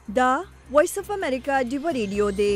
دا وایس اف امریکا ډیو ریډیو دی.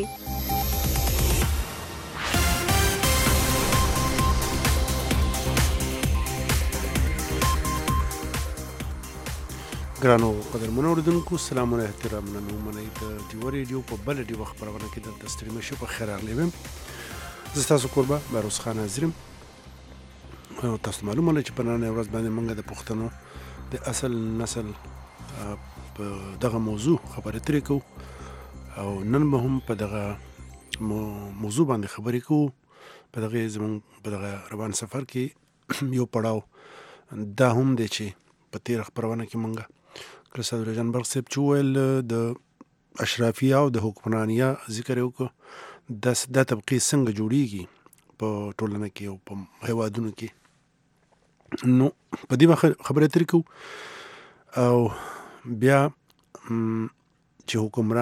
ګرانو قدرمنو اوریدونکو سلامونه احترامونه مو منئ د ډیو ریډیو په بل ډیو خبرونه کې دلته ستړي مشو په خیر راغلی وم. زه تاسو کوربه باروس خان حاضرم. تاسو معلومه ده چې په نن ورځ باندې موږ د پښتنو د اصل نسل په دغه موضوع خبرې ترې کوو او نن به هم په دغه موضوع باندې خبرې کوو. په دغه زموږ په دغه روان سفر کې یو پړاو دا هم دی چې په تیر خبرونه کې موږ کله صدر جان برق صاحب چې ویل د اشرافیه او د حکمرانیه ذکر وکړو دا طبقې څنګه جوړیږي په ټولنه کې او په هیوادونو کې. نو په دې خبرې ترې کوو او بیا چې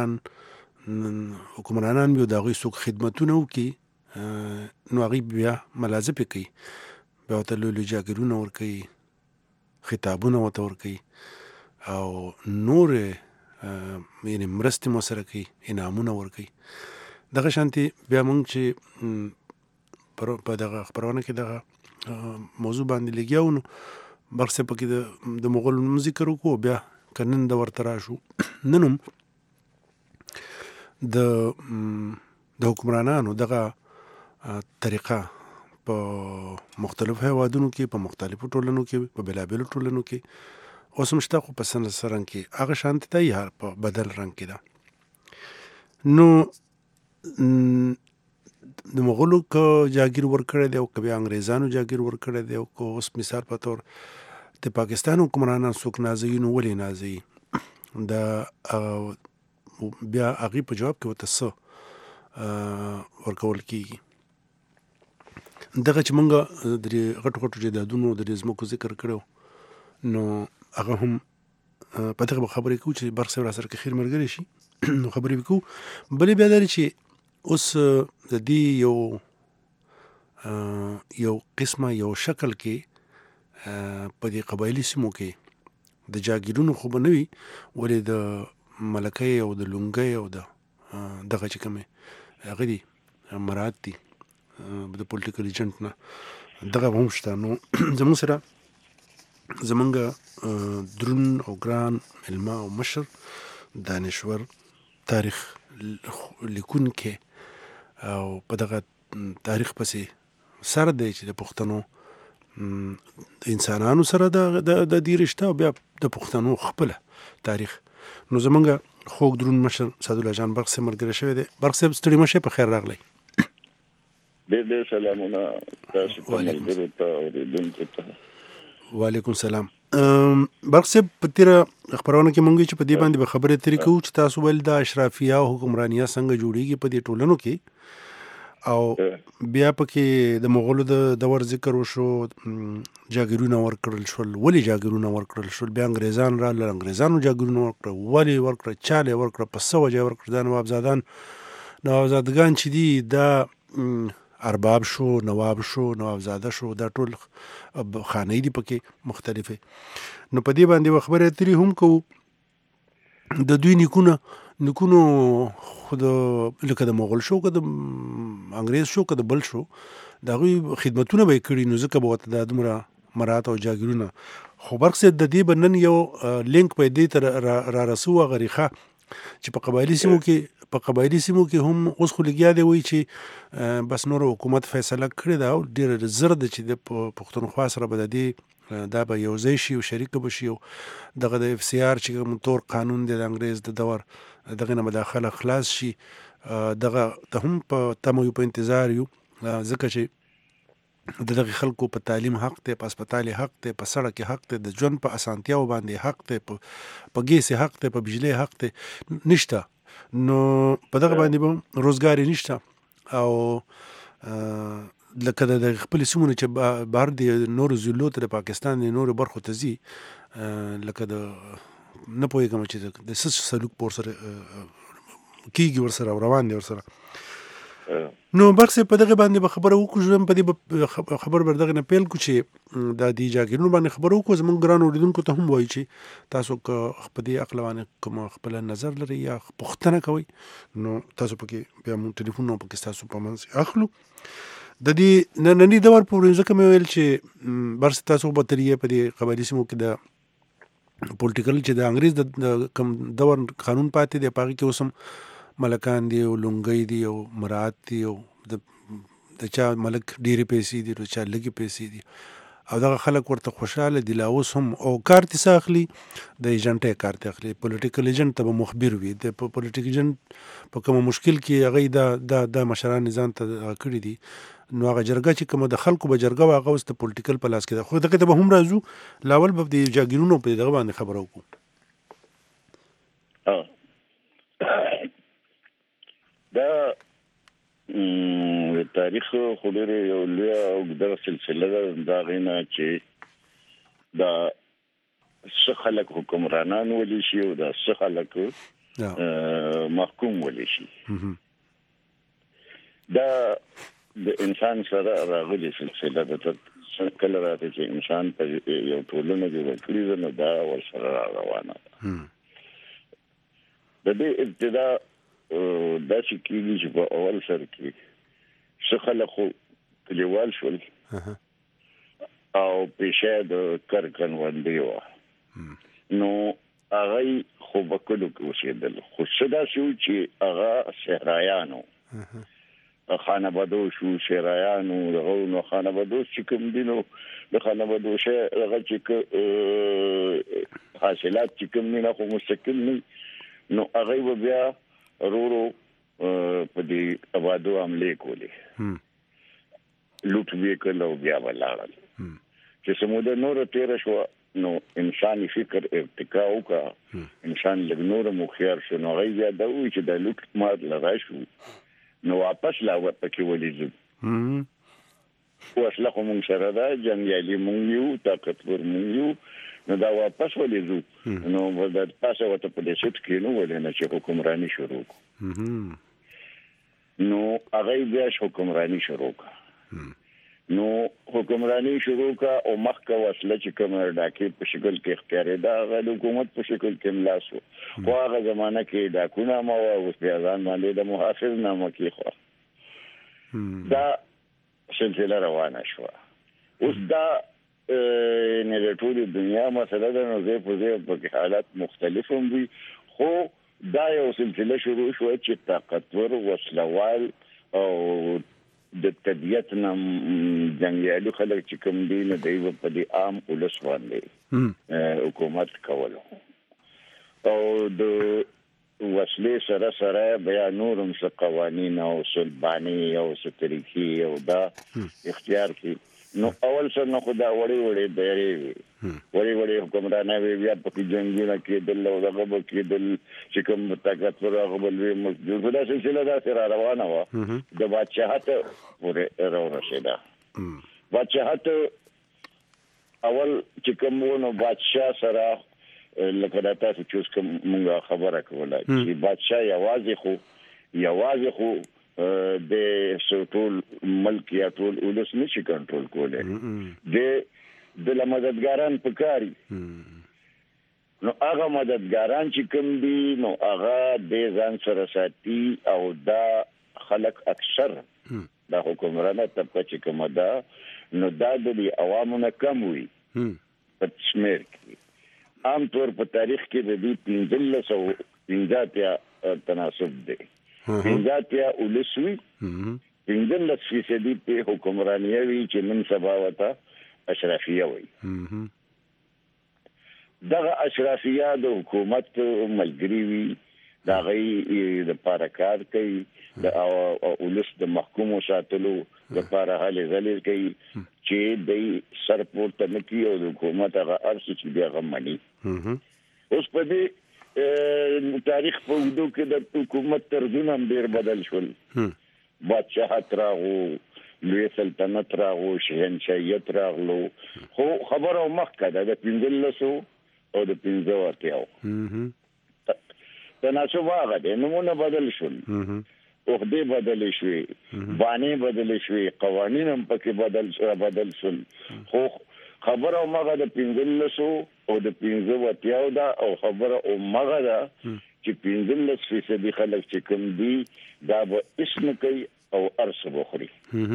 حکمرانان بیا د هغوی څوک خدمتونه وکړي نو هغوی بیا ملازمې کوي، بیا ورته لوی لوی جاګیرونه ورکوي، خطابونه ورته ورکوي او نور یعنې مرستې مو سره کوي، انعامونه ورکوي. دغه شانتې بیا موږ چې په دغه خپرونه کې دغه موضوع باندې لګیا وو نو برق صاحب پکې د مغولو نوم ذکر وکړو. بیا که نن د ورته راشو نن هم د حکمرانانو دغه طریقه په مختلفو هیوادونو کې، په مختلفو ټولنو کې، په بېلابېلو ټولنو کې اوس هم شته، خو په څه رنګ کې هغه شانتې ده یا په بدل رنګ کې ده. نو د مغولو که جاګیر ورکړی دی او که بیا انګریزانو جاګیر ورکړی دی او که اوس مثال په طور د پاکستان حکمرانان څوک نازوي نو ولې نازوي، دا بیا هغې په جواب کې ورته څه ورکول کېږي. دغه چې موږ د غټو غټو جایدادونو د ځمکو ذکر کړی نو هغه هم په دغه به خبرې کوو چې برق صاحب راسره که خیر ملګری شي نو خبرې به کوو. بلې بیا دا چې اوس د دې یو قسمه یو شکل کې په دې قبایلي سیمو کې د جاګیرونو خو به نه وي، ولې د ملکۍ او د لونګۍ او دغه چې کومې هغه دي مراد دي د پولیټیکل ایجنټ نه دغه هم شته. نو زموږ سره زموږ درون او ګران مېلمه او مشر دانشور تاریخ لیکونکی او په دغه تاریخ پسې سر دی چې د پښتنو انسانانو سره د دې رشته او بیا د پښتنو خپله تاریخ. نو زموږ خوږ درون مشر سعدالله جان برق صاحب ملګری شوی دی. برق صاحب ستړي مه شئ، په خیر راغلی. ډېر سلامونه تاسو ته ملګرو ته اورېدونکو ته. وعلیکم السلام. برق صاحب په تېره خپرونه کې مونږ چې په دې باندې به خبرې ترې کوو چې تاسو ویل د اشرافیه او حکمرانیه څنګه جوړیږي په دې ټولنو کې، او بیا پکې د مغولو د دور ذکر وشو، جاګیرونه ورکړل شول، ولې جاګیرونه ورکړل شول، بیا انګریزان راغلل، انګریزانو جاګیرونه ورکړل، ولې ورکړل، چا له ورکړل، په څه وجه ورکړل. دا نوابزادګان چې دي دا ارباب شو، نواب شو، نوابزاده شو، دا ټول خانې دي پکې مختلفې. نو په دې باندې خبرې اترې هم کوو. د دوی نیکونو خو لکه د مغول شو، که د انګریز شو، که د بل شو، د هغوی خدمتونه به یې کړي، نو ځکه به ورته دا دومره مرات او جاګیرونه. خو برق صاحب د دې به نن یو لینک په دې ته را رسو، هغه ریښه چې په قبایلي سیمو کې هم اوس خو لګیا دی وایي چې بس نور حکومت فیصله کړې ده او ډېر زر ده چې د پښتونخوا سره به د دې دا به یو ځای شي او شریکه به شي او دغه د اف سی آر چې کوم تور قانون دی د انګریز د دور دغه نه به داخله خلاص شي. دغه ته هم په تمه یو، په انتظار یو، ځکه چې د دغه خلکو په تعلیم حق دی، په اسپتال حق دی، په سړک حق دی، د ژوند په اسانتیاو باندې حق دی، په ګیس حق دی، په بجلی حق دی، نشته. نو په دغه باندې به روزګار نشته او لکه د خپل سیمونه چې بهر د نورو ضلعو ته د پاکستان د نورو برخو ته ځي، لکه د نه پوهېږم چې د څه سلوک په ورسره کېږي ورسره او روان دی ورسره. نو برخه په دغه باندې به خبره وکړو په دې خبر بردغه نه پیل کو چې د دې جاګینو باندې خبرو کو زمونږ ګران اوریدونکو ته هم وایي چې تاسو په دې اقلوانه کوم خپل نظر لري یا پوښتنه کوي نو تاسو پکې بیا مون ټلیفون نو پکې تاسو په منځ اخلو د دې نننی دور په ورځ کې مې ویل چې برس تاسو په طریقې په دې قبایلی سیمو کې د پولیټیکل چې د انګریز د کم دور قانون پاتې دی پاره کې اوسم ملکان دی او لونګي دی او مراد دی او د چا ملک ډيري پیسې دي او چا لګي پیسې دي او دغه خلک ورته خوشاله دي لا اوس هم او کارت ساخلي د ایجنټ کارت اخلي پولیټیکل ایجنټ ته مخبر وي د پولیټیکل ایجنټ په کوم مشکل کې هغه د مشران نظام ته کړی دي نو هغه جرګه چې کوم د خلکو به جرګه واغه اوس د پولیټیکل پلاس کې ده خو دغه ته به هم راځو لاول به د جاګیرونو په دغه باندې خبرو کو دا تاریخ خو ډېر یو لوی او د سلسله دا غینه چې دا څه خلک حکمرانان ولي شي او دا څه خلک محکوم ولي شي دا د انسان سره راغلي سلسله ده کله راځي چې انسان په یو ټولنه کې وکړي نو دا ورسره روانه ده د دې ابتدا دا چې کېږي چې په اول سر کې څه خلک کلیوال شول او پیشه د کرکنوندي و نو هغه خو بکلو کې اوسېدل خو صدا شو چې هغه صحرایانو خانبادو شو شرایانو دغه خانبادو چې کوم دینو د خانبادو شه هغه چې حاصلات چې کوم نه خو مستقل نه نو هغه بیا رورو په دې آبادو عملې کولې لوټ وکړ او بیا ولاړل چې سموده نور تیر شو نو انساني فکر ارتقا وکړ انسان له نور مخيار شو نو غي بیا دا وی چې د لوټ مار لږه شو نو واپس لا ورپکې ولې خو اصله کوم سره دا جنگیالي مونږ یو طاقتور مونږ یو نو دا واپس ولې نو ولدا تاسو ته په دې شت کې نو ولې نه چې حکمرانی شروع نو هغه بیا حکمرانی شروع نو حکمرانی شروع کا او مخکې وسله چې کوم ډاکې په شکل کې اختیارې دا غل حکومت په شکل کې ملاسو خو هغه زمانہ کې ډاکونه مو او ځان باندې د محافظ نامه کې خو دا سلسله روانه شو اوس دا نه د ټول دنیا مسله ده نو زه په حالات مختلف هم دي خو دا یو سلسله شروع شو چې طاقتور وسلوال او د طبيعت نام جنگیالي خلک چې کوم دي نه دی په دې عام ولس باندې حکومت کولو او د وسلې سره بیا نورم څه قوانين او سلبانی او ستریکی او دا اختیار کی نو اول سره نو خدا وړي وړي حکمرانه بیا په جنگونه کې دل او دغه کې دل چې کوم طاقتور هغه بل موجود دا سلسله دا سره روانه و د بادشاہت پورې راوړل بادشاہت اول چې کوم نو بادشاہ سره لکه دا تاسو چې کوم موږ خبره کوله چې بادشاہ یوازې خو د ټول ملک یا ټول ولس نشي کنټرول کولای د مددګاران پکاري نو هغه مددګاران چې کوم دي نو هغه د ځان سره ساتي او دا خلک اکثر د حکومرانه طبقه چې کوم ده نو دا د عوامو نه کم وي په شمیر کې عام طور په تاریخ کې د دې 1550 تناسب دی انځاتیا ولسوي 15% په حکمراني وی چې من سبا وتا اشرافیه وي دغه اشرافیه د حکومت ملګری وي دا غي د پارکار کوي د ولس د محکوم ساتلو د پاره حل غلې کوي چې د سرپورت نکي او د حکومت هغه ارس چې بیا غمني اوس په دې تاریخ په وګړو کې د حکومت طرزونه ډېر بدل شول بادشاہت راغو لوی سلطنت راغو شهنشاهیت راغلو خو خبره مخکې ده د 1500 او د 1580 تناسب هغه د نمونه بدل شول عہده بدل شوي باندې بدل شوي قوانين هم پکې بدل شول خو خبره مغه د 1500 او د 15 دا او خبره مغه دا چې 15% خلک چې کوم دي دا به اسم کوي او ارث بخوري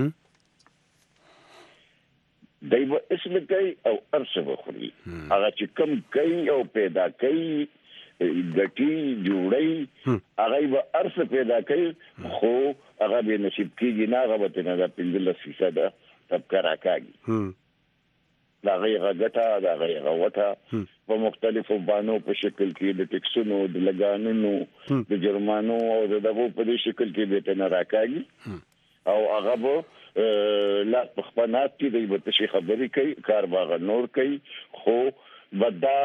دای به اسم کوي او ارث بخوري هغه چې کوم کوي او پیدا کوي ګټي جوړي هغه به ارث پیدا کوي خو هغه به نصیب کیږي نه هغه به نه 15% طبقه راکاږي دا غیغه ګټه دا غیغه وټه په مختلفو بانو په شکل کې د ټیکسونو د لګانونو د جرمانو او دغه په شکل کې به تن راکاږي او هغه به لا په خپلات کې د بتشي خبري کوي کار باغ نور کوي خو بدا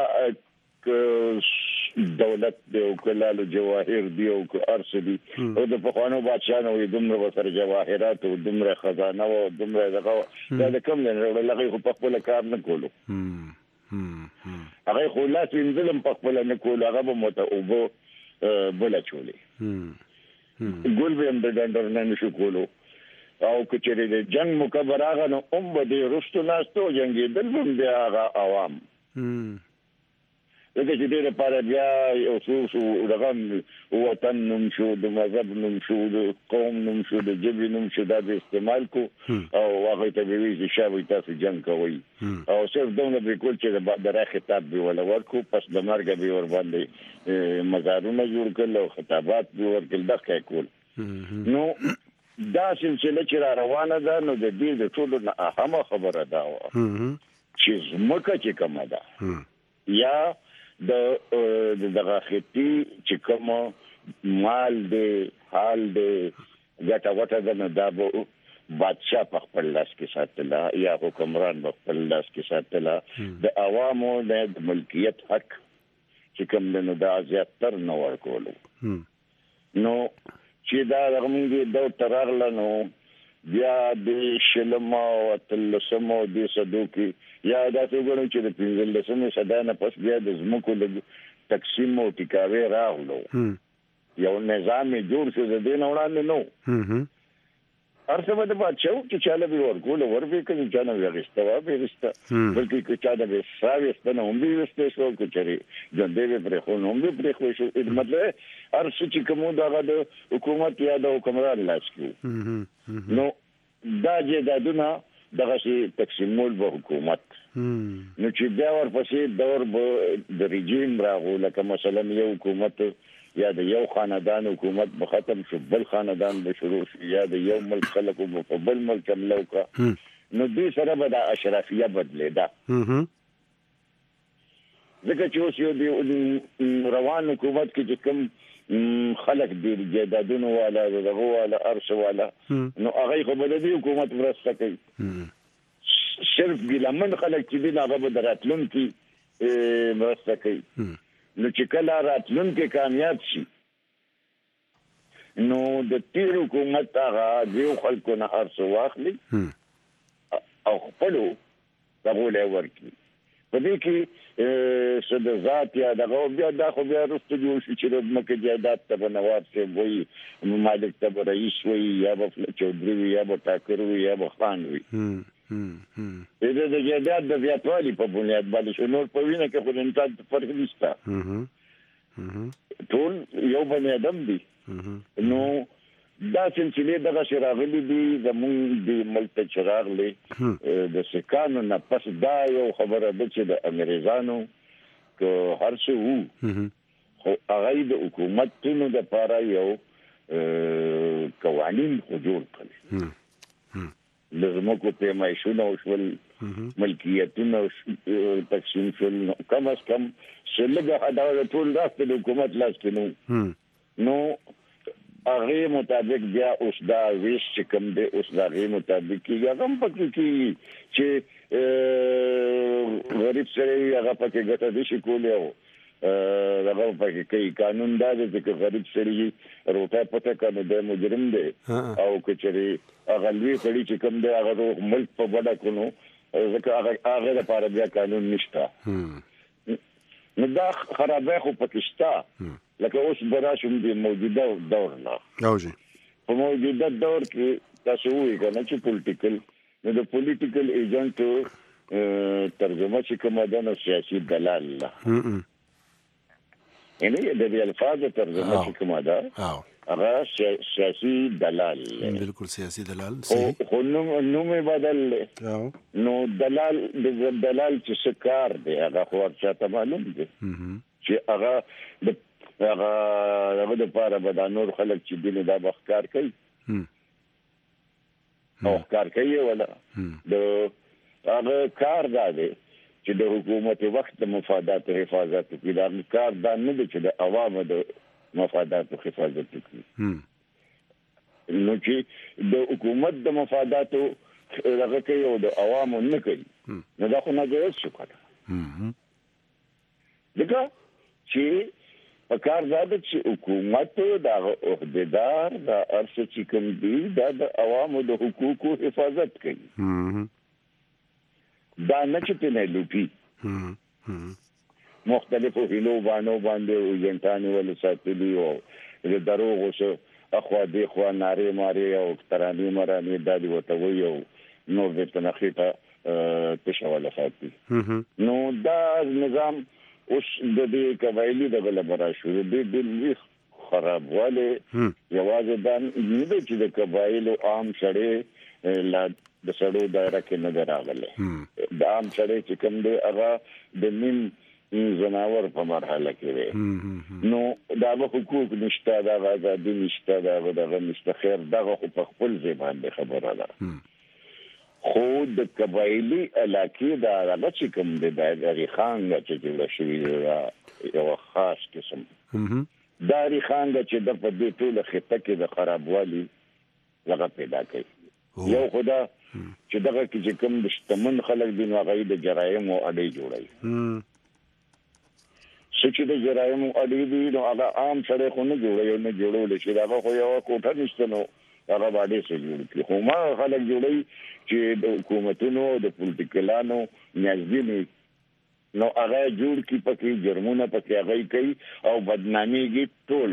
دولت دی او کلال جواهر دی او ارث دی او د پخوانو بادشاہانو دومره وسره جواهرات او دومره خزانه او دومره دغه دا کوم نه لغې په خپل کار نه کولو هغه خو لا ظلم په خپل نه کولو هغه به متوبو بل چولې ګول به هم د ډنډر نه نشو کولو او کچېره د جنگ مکبر هغه نو به رستو ناستو جنگي دل هم دی هغه عوام دغه چې ډېر لپاره بیا یو څو دغه وطن نوم شو د مذهب نوم شو د قوم نوم شو د جبهې نوم شو دا به استعمال کو او هغه ته به وی چې شابه تاسو جنگ کوي او صرف دونه به کول چې د بعد خطاب به ولا ورکو پس د مرګ به ور باندې مزارونه جوړ کړل او خطابات به ورکړل دغه کول نو دا سلسله چې روانه ده نو د دې د ټولو نه اهمه خبره ده چې زمکه چې کومه ده یا دغه ختی چې کوم مال دی حال دی ګټه وټه ده نو دا به بادشاہ په خپل لاس کې ساتله یا حکمران په خپل لاس کې ساتله د عوامو د ملکیت حق چې کوم نو دا زیاتر نه ورکولو نو چې دا رغمږي د ترغله نو بیا د شلمو او تلسمو د صدوقي یا دا څنګه چې د 15 صدانه پس بیا د زمکو د تقسیم او ټیکاوي راغلو یو نظام جوړ شو د دین وړاندې نو ارڅه د بادشاہ چې چاله به ورکول وربي کوي چې نه وغښتوا به رستا بلکې چې چا د ساويستنه هم به وسته شو کچري جندې به خو هم به خو شو مطلب ارڅه چې کومه د حکومت یا د حکمران لاس کې نو دا جدادونه دغه شي تقسیمول به حکومت نو چې دا ورپسې دور به د رژیم راغو لکه مثلا یو حکومت یا د یو خاندان حکومت به ختم شو بل خاندان به شروع شي یا د یو ملک خلکو په بل ملک ملوکا نو دې سره به د اشرافیه بدلېده ځکه چې اوس یو روان حکومت کې چې کوم خلق دی جدادونو والا دغه والا ارش والا نو هغه خو بل دی حکومت ورسته کوي صرف ګلمن خلک چې دی هغه به دراتلون کې ورسته کوي نو چې کله راتلون کې کامیاب شي نو د تیر حکومت هغه دیو خلکو نه ارش واخلي او خپلو دغه ورکی په دې کې څه د ذات یا دغه بیا د خو بیا رسته جوړ شي چې د مکه جایداد ته نواب ته وایي مالک ته رئیس وایي یا به چودري وي یا به ټاکر وي یا به خان وي دې د جایداد د زیاتوالي په بنیاد باندې شو نور په وینه کې خو انسان فرق نشته ټول یو بنی آدم دي نو دا سلسله دغه شراغلی دي زموږ د ملک چراغلی د سکانو نه پس دا یو خبره ده چې د انګريزانو که هر څه وو خو هغه د حکومتونو د لپاره یو قوانين جوړ کړل لزمکو پیمایشونه وشول ملکیتونه تقسیم شول کم از کم شلګه عدالت ټول راځي د حکومت لاس کې نو هغه مطابق بیا اوس دا ویش چې کوم دی اوس دا غي مطابق کیږي هغه پکې کی چې غریب سره هغه پکې ګټه دي شي کولای او هغه پکې کوي قانون دا دی چې غریب سره روټه پته کنه د مجرم دی او کچري هغه لوی کړي چې کوم دی هغه ملک په وډه کونو ځکه هغه لپاره بیا قانون نشته نو دا خرابې خو پکشتا لکه اوس براشم دی موجوده دور نه اوجي په موجوده دور کې تاسو وایي کنه چې پولیټیکل نو د پولیټیکل ایجنټ ترجمه چې کومه ده نو سیاسي دلال الله یعنی د دې الفاظ ترجمه چې کومه ده هغه سیاسي دلال بالکل سیاسي دلال خو نوم بدل نو دلال د دلال چې څه کار دی هغه خو ورته معلوم دی چې هغه د پاره به د نور خلک چې دین دا بخکار کوي او کار کوي ولا د هغه کار دی چې د حکومت وخت د مفادات حفاظت کوي دا کار دا نه دی چې د عوامو د مفادات حفاظت کوي نو چې د حکومت د مفادات هغه کوي او د عوامو نه کوي نو دا خو نه جوړ شو کړه دغه چې پکار زده چې حکومت دا عہدیدار دا ارشد چې کوم دی دا د عوامو د حقوقو حفاظت کوي دا نه چې په نه لوپي مختلفو هلو باندې او جنټانی ول ساتلی او د دروغ وسه اخوا دی خو ناری ماری او ترانی مرانی دادی وته ویو نو د تنخیته تشواله فاتي نو دا نظام اوس د دې قبایلی د غلبرا شروع دي د خرابواله یوازې دا نه چې د قبایلو عام شړې لا د سړو دایره کې نه راغله د عام شړې چې کوم دی هغه د نیم زناور په مرحله کې وي نو دا به حقوق نشته دا آزادي نشته دا غو نشته خیر دغه په خپل ځبان دی خبره ده خو د قبایلی علاقې دا هغه چې کوم دی د ریخانګ چې جوړ شوی دی یو خاص قسم دا ریخانګ چې د په دې ټول خطه کې د خرابوالي لغه پیدا کوي یو خدا چې دغه کې کوم د شتمن خلک دی نو هغه د جرایم او اړې جوړي چې د جرایم او اړې دی نو هغه عام سره خو نه جوړول شي دا خو یو کوټه نشته نو هغه باندې څه جوړ کی خو ما خلک جوړي چې د حکومتونو د پولیټیکلانو نیازبیني نو هغه جوړ کی پکې جرمونه پکې هغه کوي او بدناميږي ټول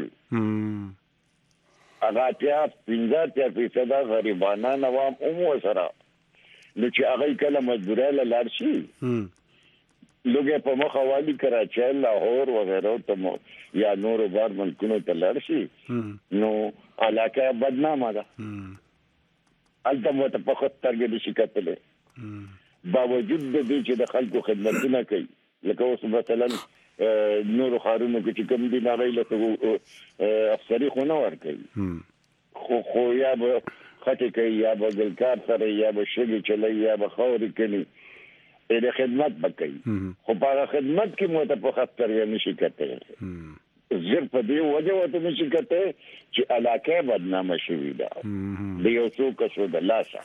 هغه ته 50% غریبانه نوام سره نو چې هغه کله مجبوره لار شي لوګي په مخ حوالی کراچي لاهور وغیرہ ته یا نور بار ملکونو ته لار شي نو علاقه بدنامه ده البته ته په خطر کې شکایتله باوجود د دې چې د خلکو خدمتونه کوي لکه اوس مثلا نور خارونو کې چې کوم دي نه غیله افسری خو نه ور کوي خو یا به خټه کوي یا به ګلکار سره یا به شګي چلی یا به خوري کوي د خدمت بکې خو په خدمت کې مو ته په خطر یې نشي کته زر په دې وجه وته نشي کته چې علاقه بدنامه شوې ده د یو څوک څو د لاسه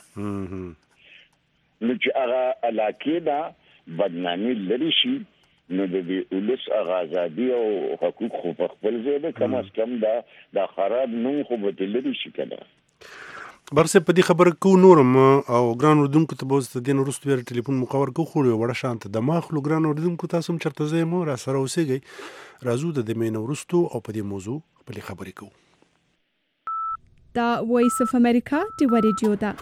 نو چې هغه علاقه دا بدنامي لري شي نو د دې ولس آزادي او حقوق خو په خپل ځای ده کم از کم دا خراب نوم خو به لري شي کنه برسه په دې خبره کو نورم او ګران اردوونکو ته به د دین وروسته بیا ټلیفون مقور کو خو وړه شانت د ماخلو ګران اردوونکو تاسو هم چرته ځای مو را سره اوسېږئ راځو د مین وروسته او په دې موضوع په خبرې کوو دا وایس اف امریکا دی ریډیو دا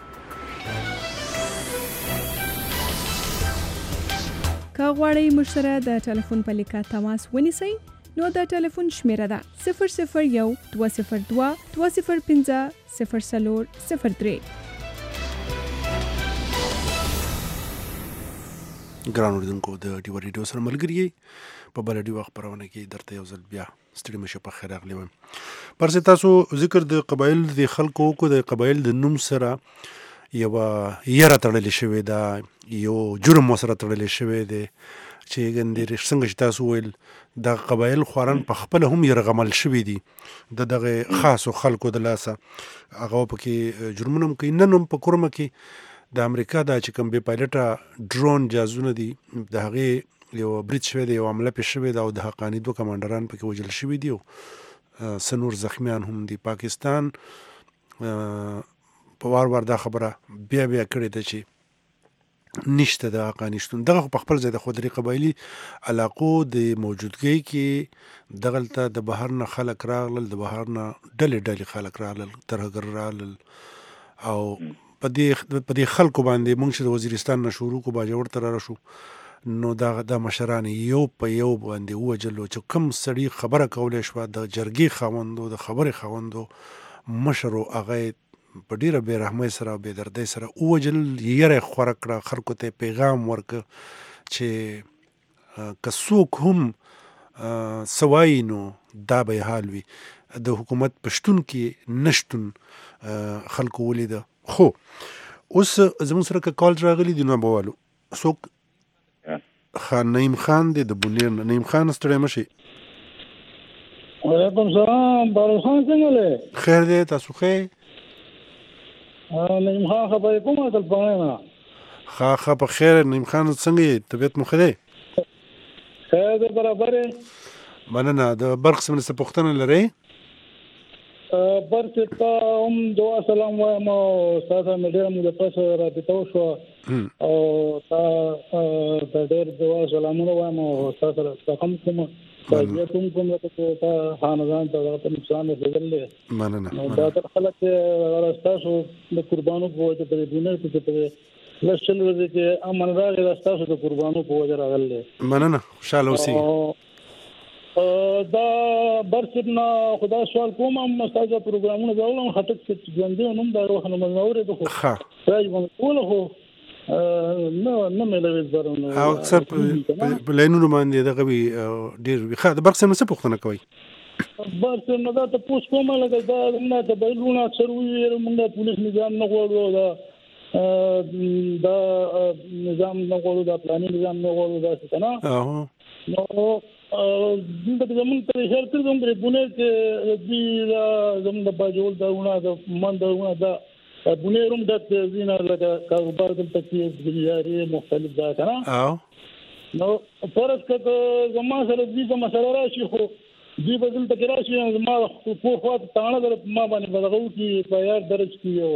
کا غواړئ مشره د ټلیفون په لیکه تماس ونیسئ نو د ټلیفون شمیره ده 001 202 205 0003 ګران اردوونکو د ډیو ریډیو سره ملګری په بل ډیو خبرونه کې درته یو ځل بیا ستړي مشه په خیر راغلی وم پرسه تاسو ذکر د قبایل د خلکو کو د قبایل د نوم سره یو یره تړلې شوې ده یو جرم سره تړلې شوې ده چې ګندې څنګه چې تاسو ویل د قبایل خوران په خپل هم يرغمل شوې دي دغه خاصو خلکو د لاسه هغه پکې جرمونه کوي نن په کورمه کې د امریکا د چې کوم بي پایلټه ډرون جازونه دي د هغه یو بریټ شوی دی یو عمله پېښ شوې ده او د حقانی دوه کمانډران پکې وژل شوي دي او سنور زخمیان هم دي پاکستان په وار دا خبره بیا کړې ده چې نشته د حقا نشتون دغه په خپل ځای د خودري قبایلی علاقو د موجودګۍ کې دغلته د بهر نه خلک راغلل د بهر نه ډلې خلک راغلل ترهګر راغلل او په دې خلکو باندې موږ چې د وزیرستان نه شروع کو باجوړ ته را شو نو دا مشران یو په یو باندې وجلو چې کم سړی خبره کولې شو د جرګي خاوندو د خبرې خاوندو مشرو هغه په ډیره بې رحمۍ سره بې دردۍ سره ووجل یره خوره کړه خلکو ته پیغام ورکړه چې که څوک هم سوای نو دا به حال وي د حکومت پښتون کې نشتون خلکو ولیده خو اوس زموږ سره که کال راغلی دی نو بوالو څوک خان نعیم خان دی د بونیر نعیم خان ستړی مشي وعلیکم السلام بارو خان څنګه له خیر دی تاسو خیر نعیم خان خبرې کومه تل پاڼه خا په خیر نعیم خان څنګه طبیعت مو خده خیر دی برابر مننه د برق سم څه پوښتنه لري برق ته هم دعا سلام وایم او تاسو مې ډېر مو د پاسه رابطه وشو او تا ډېر دعا سلامونه وایم او تاسو سره کوم تاسو کوم ته خاندان ته د نقصان رسیدلې مننه دا تر خلک راستاسو د قربانو په وجه په دنیا کې په لشل ورځ کې امن راغی راستاسو د قربانو په وجه راغلې مننه خوشاله اوسئ دا برسبنا خدا سوال کوم مستاجه پروګرامونه ډول خټک چې ژوندې نوم دا روح نه منورې ده ښه راځي کوله هو نه ملوي زرونه او اکثر په لینونو باندې دغه وی ډیر ښه د برق سم څه پوښتنه کوي برق نه دا ته پوس کومه لګا دا نه ته بلونه اکثر وی موږ پولیس نظام نه غواړو دا نظام نه غواړو دا پلاني نظام نه غواړو دا څه نه نو د زمون ته هر څه زموږ په بونه کې د زموږ د باجول داونه د من داونه دا بونه روم د زینا لګا کاروبار دلته کې جاري مختلف دا کنه نو فرض کړه زما سره دې مسله راشي خو دې بدل ته راشي ما خو خو تانه در ما باندې بدغو کې پیار درج کیو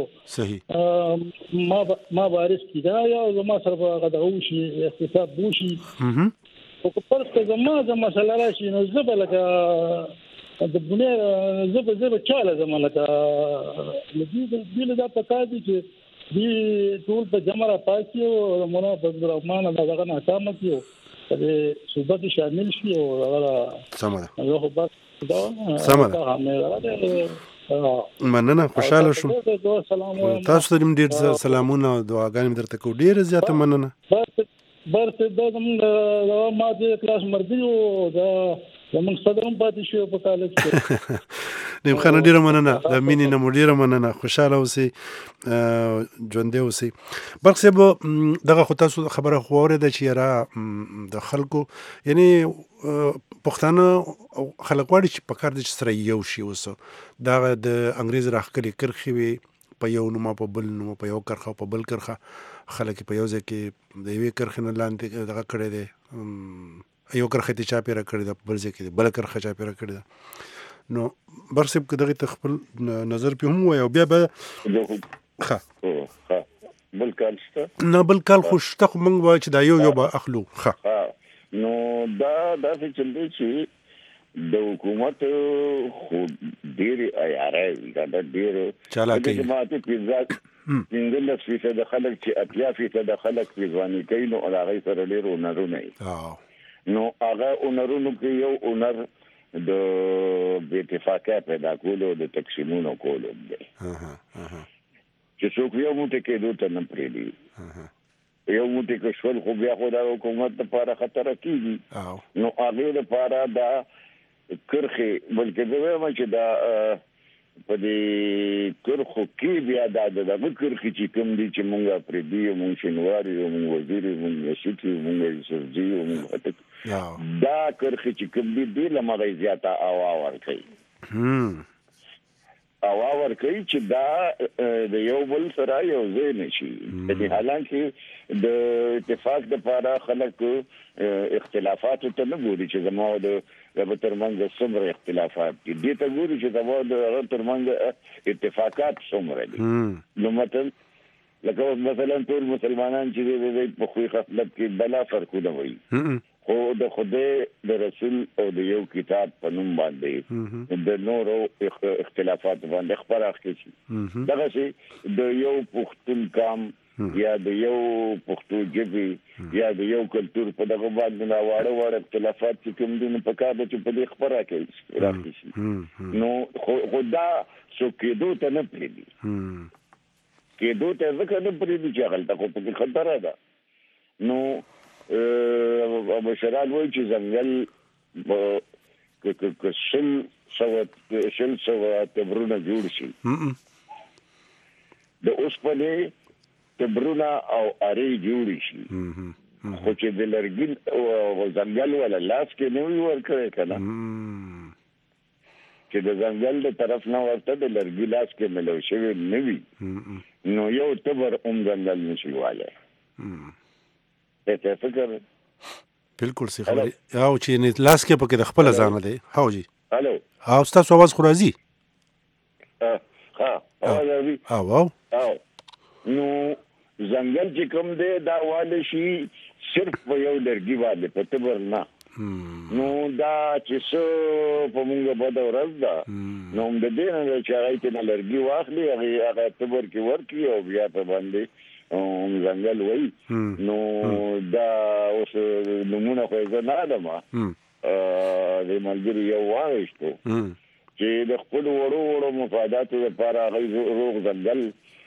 صحیح ما وارث کی دا یا زما سره غدغو شي احتساب بوشي او فرض کړه زما مسله راشي نو زبلګه د بونه زب چاله زمالکه دې له دا پکا دي چې دې ټول په جمعه پاتې او مولا فضل الرحمن دغه نه کام کیو چې صوبه کې شامل شي او هغه سمه یو خو بس دا سمه مننه خوشاله شو تاسو ته ډیر سلامونه او دعاګانې درته کو ډیر زیاته مننه برس دا زموږ ما دې کلاس مرګي او دا زموږ صدرم پاتې شو په کالج کې نیم خان ډیره مننه د مینې نه ډیره مننه خوشاله اوسئ ژوندۍ اوسئ برق صاحب دغه خو تاسو خبره خو اورېده چې یاره د خلکو یعنی پښتانه خلک غواړي چې په کار د سره یو شي اوسه دغه د انګریز راخکلي کرښې وي په یو نوم په بل نوم په یو کرخه په بل کرخه خلک په یو ځای کې د یوې کرښې نه لاندې دغه کړی دی یو کرخه ته چا پیرا کړی دا بل ځای کې بل کرخه چا پیرا کړی دا نو برسب که دغه خپل نظر په هم وای او بیا به ښه بل کال شته نه بل کال خو شته خو موږ وای چې دا یو به اخلو ښه نو دا څه چلې چې د حکومت خو ډېر عیارای دا ډېر چالاکي جماعت پیزا انګلیس فیصد خلک چې 80% خلک پیزوانی کوي نو هغه سره ډېر ونرونه نو هغه ونرونو کې یو ونر د اتفاقه پیدا کولو د تقسیمونو کولو دی چې څوک یو موټی کې دوته نه پرېږدي یو موټی کې شول خو بیا خو د حکومت لپاره خطر کېږي نو هغې لپاره دا کرښې بلکې زه وایم چې دا په دې کرښو کې بیا دا دغه کرښې چې کوم دي چې مونږ پرېږدي یو مونږ شینوار یو مونږ وزیر یو مونږ یوسف یو مونږ یوسفزي یو مونږ خټک دا کرښې چې کوم دي دې له مغې زیاته هوا ورکوي هوا ورکوي چې دا د یو بل سره یو ځای نه شي حالانکه د اتفاق لپاره خلک اختلافات ته نه ګوري چې زموږ د ترمنځ څومره اختلافات دي دې ته ګوري چې زموږ د ترمنځ اتفاقات څومره دي نو مطلب لکه مثلا ټول مسلمانان چې د په خوې خپلت کې بلا فرقونه وایي خو د خدای د رسول او د یو کتاب په نوم باندې د نورو اختلافات باندې خبره کوي دغه چې د یو پښتون کام یا د یو پښتو ژبې یا د یو کلچر په دغه باندې واړه اختلافات چې کوم دي په کار د په دې خبره کوي راځي نو خدا سو کېدو ته نه پریدي کېدو ته ځکه نه پریدي چې غلطه خو په خطر ده نو بشرال وایي چې ځنګل شل سوه تبرونه جوړ شي د اوسپنې تبرونه او ارې جوړ شي خو چې د لرګي او ځنګل ولا لاس کې نه وي ورکړی کنه چې د ځنګل د طرف نه ورته د لرګي لاس کې ملو شوی نه وي نو یو تبر ځنګل نشي والي ته فکر بالکل صحیح خبره او چې نه لاس کې پکې د خپل ځان دی هاو جی الو او تاسو आवाज خو راځي او نو ځنګل چې کوم دی دا واله شي صرف په یو لرګي باندې په تبر نه نو دا چې څو په موږ په دا ورځ دا نو د دې نه چې هغه ته لرګي واخلي هغه تبر کې ورکی او بیا په باندې ځنګل وای نو دا اوس نمونه خو نه ده ما د ملګری یو واغشتو چې د خپل وړو مفاداتو لپاره غي روغ ځنګل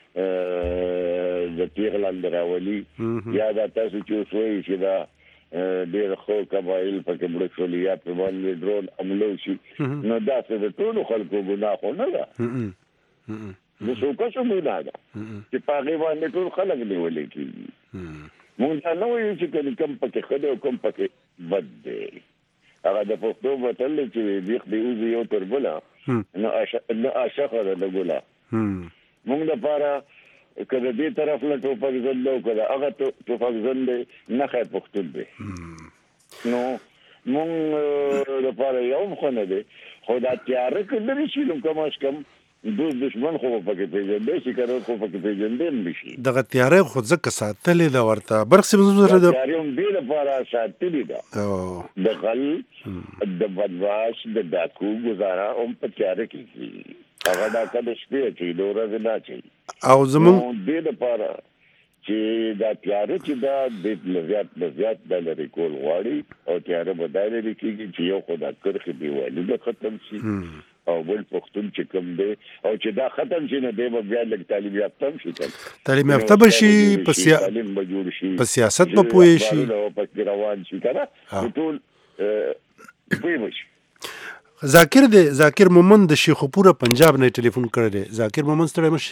د پیغلند راولي یا دا تاسو چې وایي چې دا ډېر خو قبایل پکې بړکولي یا په باندې ډرون عملو شي نو دا څه د ټول خلکو ګناه خو نه ده د څو کسو نه ده چې په هغه باندې ټول خلک نیولې کیږي مونږ نه وایو چې کوم پکې خدای او کوم پکې بد دی هغه د پښتو وتل چې بیخ دی یو تر بلا نو اشخه د ګولا مونږ د پاره کله دې طرف له ټوپک زندو کله هغه ټوپک زند نه خای پښتون دی نو مونږ د پاره یو خونه دی خدا تیار کړل شي نو کوم کم دوست دشمن خو پکې پیژندې چې کړو خو پکې پیژندې نشي دغه تیارې خو ځکه ساتلې دا ورته برخص مزره د تیارې هم دې لپاره ساتلې ده د غل د بدواش د ډاکو گزاره هم په تیارې کې هغه دا کده شپې چې دوره نه چي او زمون دې لپاره چې دا تیارې چې دا د لزیات د لري کول غواړي او تیارې بدایل کېږي چې یو خدای کرخي دیوالي د ختم شي او بل پښتون چې کوم دی او چې دا ختم شي نه دی بیا لګ تعلیم یافته شي تعلیم یافته بشي په سیاست په پوي شي او په روان شي کنه ټول پوي شي ذاکر مومن د شیخوپور پنجاب نه ټلیفون کړی ذاکر مومن ستړی مشي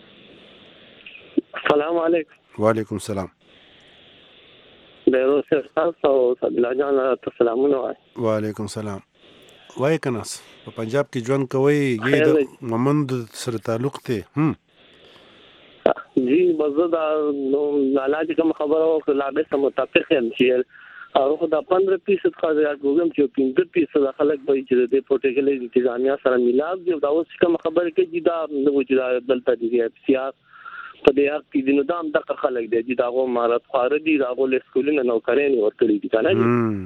السلام علیکم وعلیکم السلام ډیرو سره تاسو صدلا جان سلامونه وعلیکم السلام وای کناس په پنجاب کې ژوند کوي یی د مومند سره تعلق ته جی مزدا نو علاج کوم خبره او لاګه سم متفق یم چې او دا 15% خاطر کوم چې 15% خلک به چې د پروتوکول انتظامیه سره میلاپ دی دا اوس کوم خبره کې چې دا نو چې دلته دی سیاست په دې حق کې نو دا هم د خلک دی چې دا غو مارت خار دي دا غو لیسکولینه نو کړي ورکړي دي کنه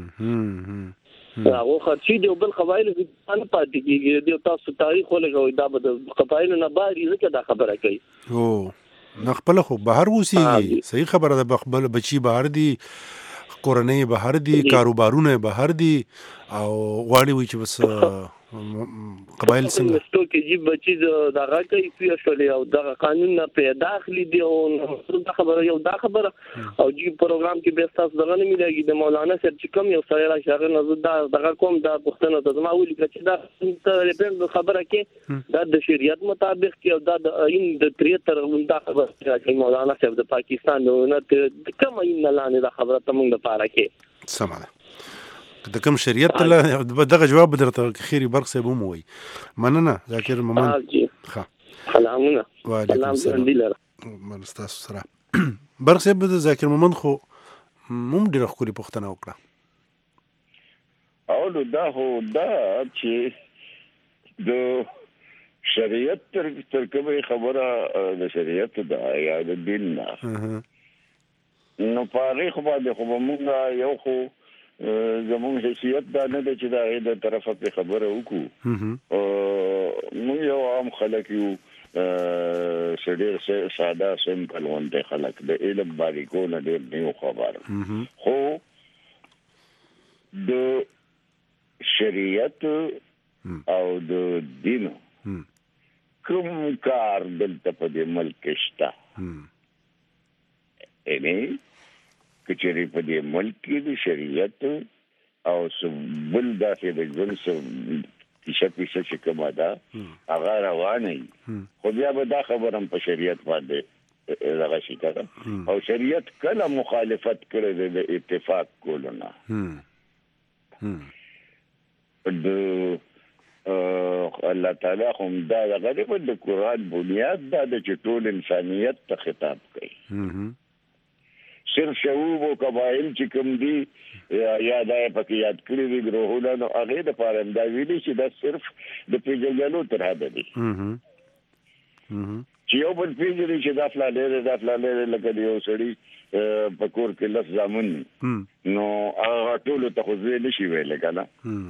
هغه خرچي دی بل قبایل نه پاتې کیږي دی تاسو تاریخ ولګوي دا به قبایل نه باري ځکه دا خبره کوي او نخپل خو بهر وسیږي صحیح خبره ده بخبل بچي بهر دي کورنۍ بهر دي کاروبارونه بهر دي او غواړي وي چې بس قبایل څنګه نستو کې جی بچي دغه کوي پیښلې او دغه قانون نه پیدا اخلي دی او دا خبره یو دا خبره او جی پروګرام کې به تاسو دغه نه ملګری د مولانا سر چې کوم یو سره راشه نه دا دغه کوم دا پښتنه د زما ولي چې دا خبره کې دا د شریعت مطابق کې او دا د 73 دا خبره چې مولانا صاحب د پاکستان نه کوم نه لاندې دا خبره ته موږ لپاره کې سمه د کوم شریعت ته دغه جواب درته خيري برق صاحب هم وي مننه ذاکر مومن ها سلامونه وعلیکم السلام مرستا سره برق صاحب د ذاکر مومن خو موږ ډېر خوري پښتنه وکړه او دا هو دا چې د شریعت تر کومه خبره د شریعت د یا د دین نه نو پاره خو باندې خو موږ یو خو زموږ حیثیت دا نه دی چې دا د طرفه په خبره وکړو موږ یو عام خلک یو شډیر ساده سمپل ونده خلک د علم باریکو نه ډېر نه خبر خو د شریعت او د دین کوم کار دلته په دې ملک شته یعنی کچری په دې ملک کې د شریعت او بل داسې د ژوند پیسه چې کومه ده هغه روانه خو بیا به دا خبره په شریعت باندې دغه شي کړه او شریعت کله مخالفت کړي د اتفاق کولو نه د الله تعالی هم دا غریب د قرآن بنیاد دا د ټول انسانیت ته خطاب کوي صرف شعوب او قبایل چې کوم دي یا دا پکې یاد کړی دي ګروهونه نو هغه د پاره دا ویلي چې دا صرف د پیژنګلو تر حد دي چې یو بل پیژني چې دا فلانه لکه یو سړی په کور کې لس زامن نو هغه ټول ته خو زه نشي ویل کنه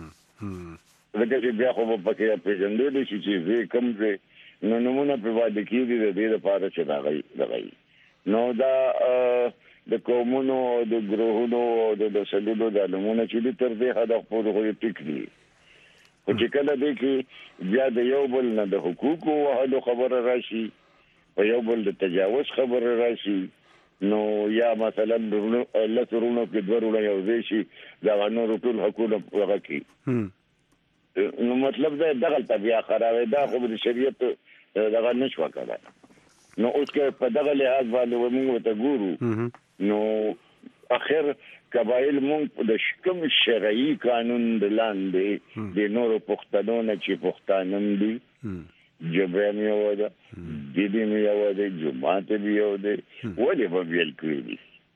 لکه چې بیا خو په کې پیژندل شي چې زه کوم ځای نو نمونه په واده کې دي د دې لپاره چې دا غي نو دا د کومونو د ګروهونو د سلولو د نمونه چې تر دې حد خپل خو ټیک دي او چې کله دې کې بیا د یو بل نه د حقوقو او خبره راشي او یو بل د تجاوز خبره راشي نو یا مثلا الله ترونو کې دورونه یو ځای شي دا نور ټول حقوق هغه کې نو مطلب دا دغه طبيعه خرابه دا خو د شریعت دغه نشو کړه نو اوس کې په دغه لحاظ باندې موږ ته ګورو نو اخر قبایل موږ د شکم شرعي قانون د لاندې د نورو پښتنو نه چې پښتانم دي جبران یو ده د دې یو ده جماعت دی یو ده ولې په ویل کړی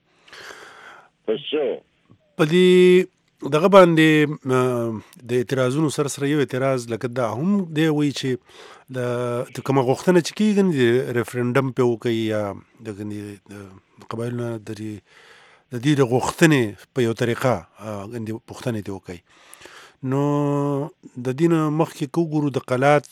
پس په دې دغه باندې د اعتراضونو سره یو اعتراض لکه دا هم دی وی چې د کومه غوښتنه چې کیږي د ریفرندم په وکي یا د قبایلونو د دې غوښتنې په یو طریقه غندې پښتنې دی وکي نو د دین مخکې کوګورو د قلات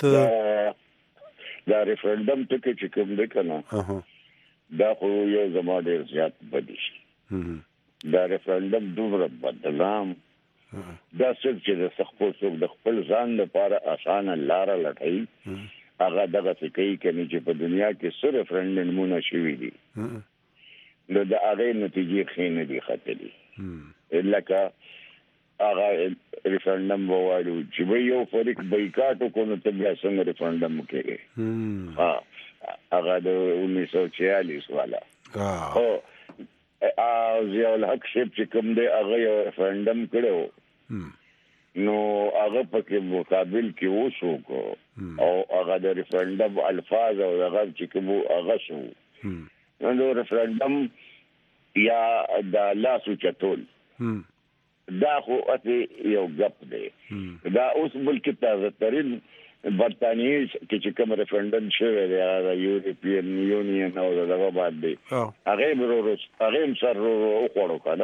دا ریفرندم ته چې کوم دی کنه دا خو یو زما ډیر زیات بدی شي دا ریفرندم دومره بدنام دا څه چې د خپل ځان لپاره اسانه لار لټای هغه دغه څه کوي چې په دنیا کې سره ریفرندمونه شوي دي نو دا هغه نتیجې خینه دي خطرې لکه هغه ریفرندم وایو چې یو فریق بایکاټ وکړو ته بیا څنګه ریفرندم کوي هغه د 1946 والا ضیاء الحق شپ چې کوم دی هغه یو ریفرندم کړو نو هغه پکې مقابل کې وشو او هغه د ریفرندم الفاظ او هغه چې کوم هغه شو نو ریفرندم یا د لاسو چتول دا خو اته یو غپ دی دا اوس بلکې تازه ترين برتانیې چې کوم ریفرندم شوی دی د یورپین یونین او دغه باندې هغه سره وکړو کنه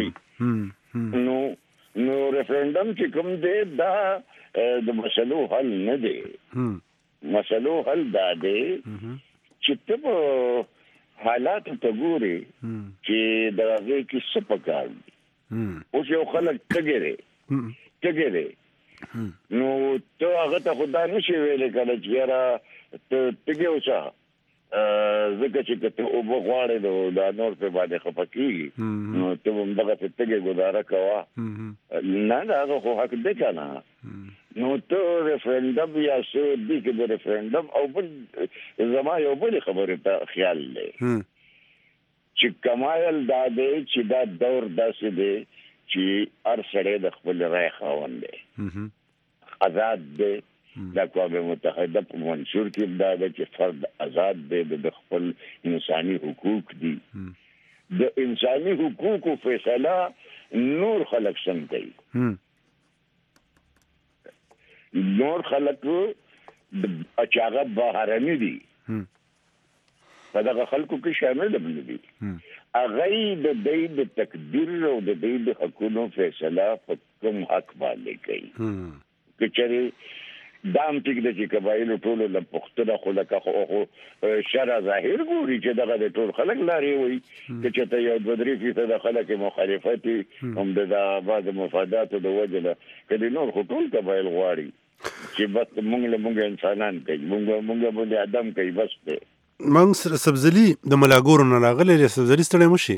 نو ریفرندم چې کوم دی دا د مسلو حل نه دی مسلو حل دا دی چې ته حالات ته ګوري چې دغه کې څه پکار دي اوس یو خلک تګره نو ته هغه ته خدای نشي ویلې کله چې را ته تګه وچا زکه چې ته او بغواړې دا نور په باندې خپکی نو ته هم دغه تګه گزاره کوا نه دا خو حق دې کنه نو ته ریفرندم یا څه دې کې د ریفرندم او بل زما یو بل خبره ته خیال لې چې کمال دا دی چې دا دور داسې دی چې هر سړی د خپل رای خاوند دی آزاد دی د اقوام متحده په منشور کې دا دی چې فرد آزاد دی د خپل انساني حقوق دي د انساني حقوقو فیصله نور خلق څنګه کوي نور خلق چې هغه بهرني دي په دغه خلکو کې شامل دي هغه د دې د تقدیر او د دې د حقوقو فیصله په کوم حق باندې کوي چې دام ټیک د چې قبایل ټول له پختره خو لکه خو شرع ظاهر ګوري چې دغه د ټول خلک لاري وي چې ته یو د 3% خلک مخالفت هم د بعض مفادات د وجله کله نور ټول قبایل غواړي چې بس موږ انسانان کوي موږ باندې ادم کوي بس ته موږ سبزلی د ملاګورو نه راغلي سبزلی ستړی مشي.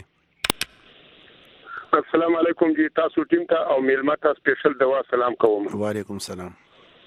السلام علیکم جی تاسو ټیم ته او میلمه ته سپیشل دوا سلام کوم. وعلیکم السلام.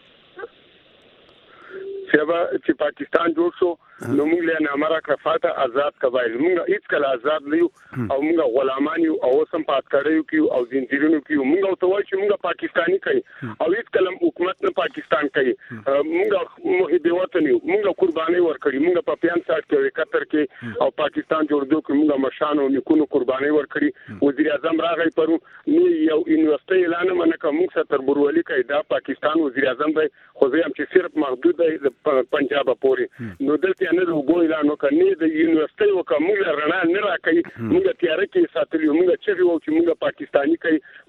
سبا چې پاکستان جوړ شو نو موږ له نامره کفاته آزاد قبایل موږ هیڅ کله آزاد لیو او موږ غلامان یو او سم پات کړیو کیو او زنجیرونو کیو موږ ته وایي چې موږ پاکستانی کوي او هیڅ کله حکومت نه پاکستان کوي موږ محب وطن یو موږ قرباني ورکړي موږ په 65 کې 71 کې او پاکستان جوړ دوه کې موږ مشانو نکونو قرباني ورکړي وزیر اعظم راغی پرو نو یو یونیورسيټي اعلان منکه موږ ستر برولي کوي دا پاکستان وزیر اعظم دی خو زه هم چې صرف محدود دی پنجاب پورې نو دلته نه وګو اعلان وکړي د یونیورسيټي وکمل رڼا نه راکړي موږ تیار کې ساتلی موږ چې وو چې موږ پاکستانی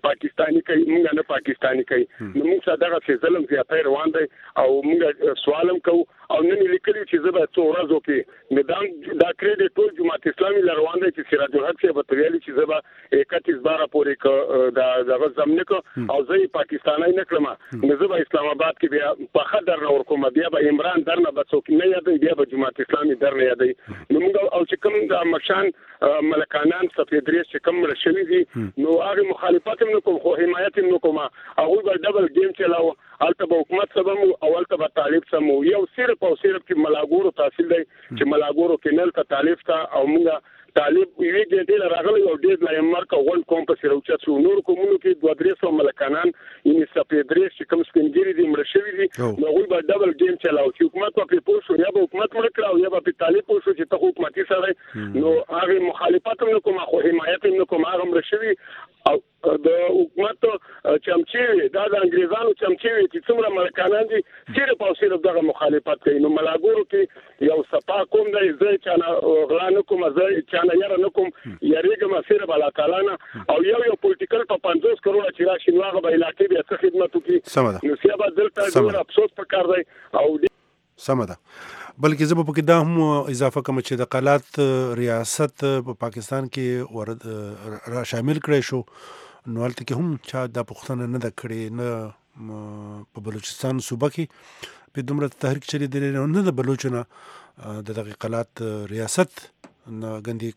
کوي موږ نه پاکستانی کوي نو موږ صدقه چې ظلم زیاته روان دی او موږ سوالم کوو او نن لیکلي چې زبر څو ورځو کې نظام دا کریډټ ټول جماعت اسلامي روان دی چې سراج الحق څخه به ویلي چې زبر 31 بار پورې دا زمنه کو او زه پاکستانی نه کړم نو زبر اسلام آباد کې بیا په خطر نور کوم بیا به عمران درنه بڅوک نه یادې بیا به جماعت اسلامي درنه یادې نو موږ او چې کوم د مشان ملکانان سفید ریس چې کوم رشوي دي نو هغه مخالفت هم کوم خو حمایت هم کوم هغه به ډبل گیم چلاو البته به حکومت سبب او البته به طالب سمو یو صرف او صرف کې ملاګورو تحصیل دی چې ملاګورو کې نل کا طالب تا او موږ طالب یوه ګډه راغلی او ډېر لا امرکه ول کوم په سروچا څو نور کومونو کې 2-3 ملکانان یې سفید ریس چې کوم سپینګری دي مرشوي دي نو هغه به ډبل گیم چلاو چې حکومت په پوه شو یا به حکومت مړ کړو یا به طالب پوه شو چې ته حکومتي سره نو هغه مخالفت هم کوم خو حمایت هم کوم هغه مرشوي او د حکومت چمچي دا د انګريزانو چمچي چې څومره ملکانان دي صرف او صرف دغه مخالفت کوي نو ملاګورو کې یو صفا کوم دی زه چې غلانه کوم زه چې یاره نکوم یریګم صرف الله تعالی نه او یو پولیټیکل په 50 کروڑ چې راشي نو هغه به علاقې بیا څه خدمت وکړي نو سیابه دلته ډېر افسوس پکار دی او سمه ده بلکې زه په کې دا هم اضافه کوم چې د قلات ریاست په پاکستان کې را شامل کړی شو نو هلته کې هم چا دا پوښتنه نه ده کړې نه په بلوچستان صوبه کې په دومره تحریک چلیدلی نه د بلوچو نه د دغه قلات ریاست نه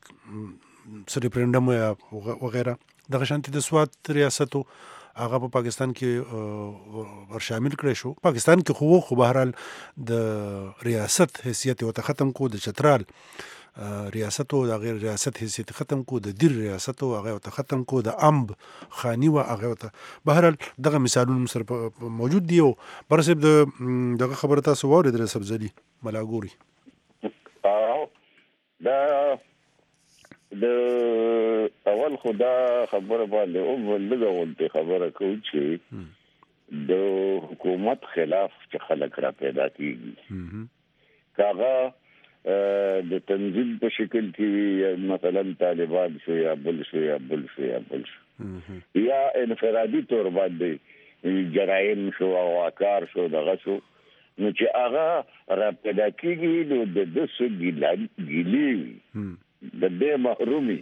ګندې ریفرنډم یا وغیره دغه شانتي د سوات ریاستو هغه په پاکستان کې ور شامل کړی شو پاکستان کې خو بهرحال د ریاست حیثیت او ختم کو د چترال ریاست او د غیر ریاست حیثیت ختم کو د دیر ریاست او هغه ختم کو د امب خانی او هغه بهرحال دغه مثالونه سره موجود دي او پرسب دغه خبره تاسو واورئ د سبزلی ملاګوري دا د اول خدا خبره باندې او ولګه ولته خبره کوي چې د حکومت خلاف چې خلک را پیدا کیږي کاغه د تنظیم په شکل کې مثلا طالبان شو یا بل شو یا انفرادي تور باندې جرایم شو او اکار شو دغه شو نو چې هغه را پیدا کیږي نو د دسو ګیلي د دې محرومي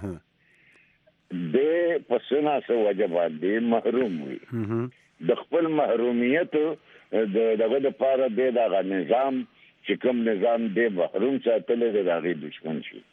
د پسنا سو وجبات دې محروم وي د خپل محرومیت دغه د پاره د نظام چې کوم نظام دې محروم ساتل د هغه دشمن شي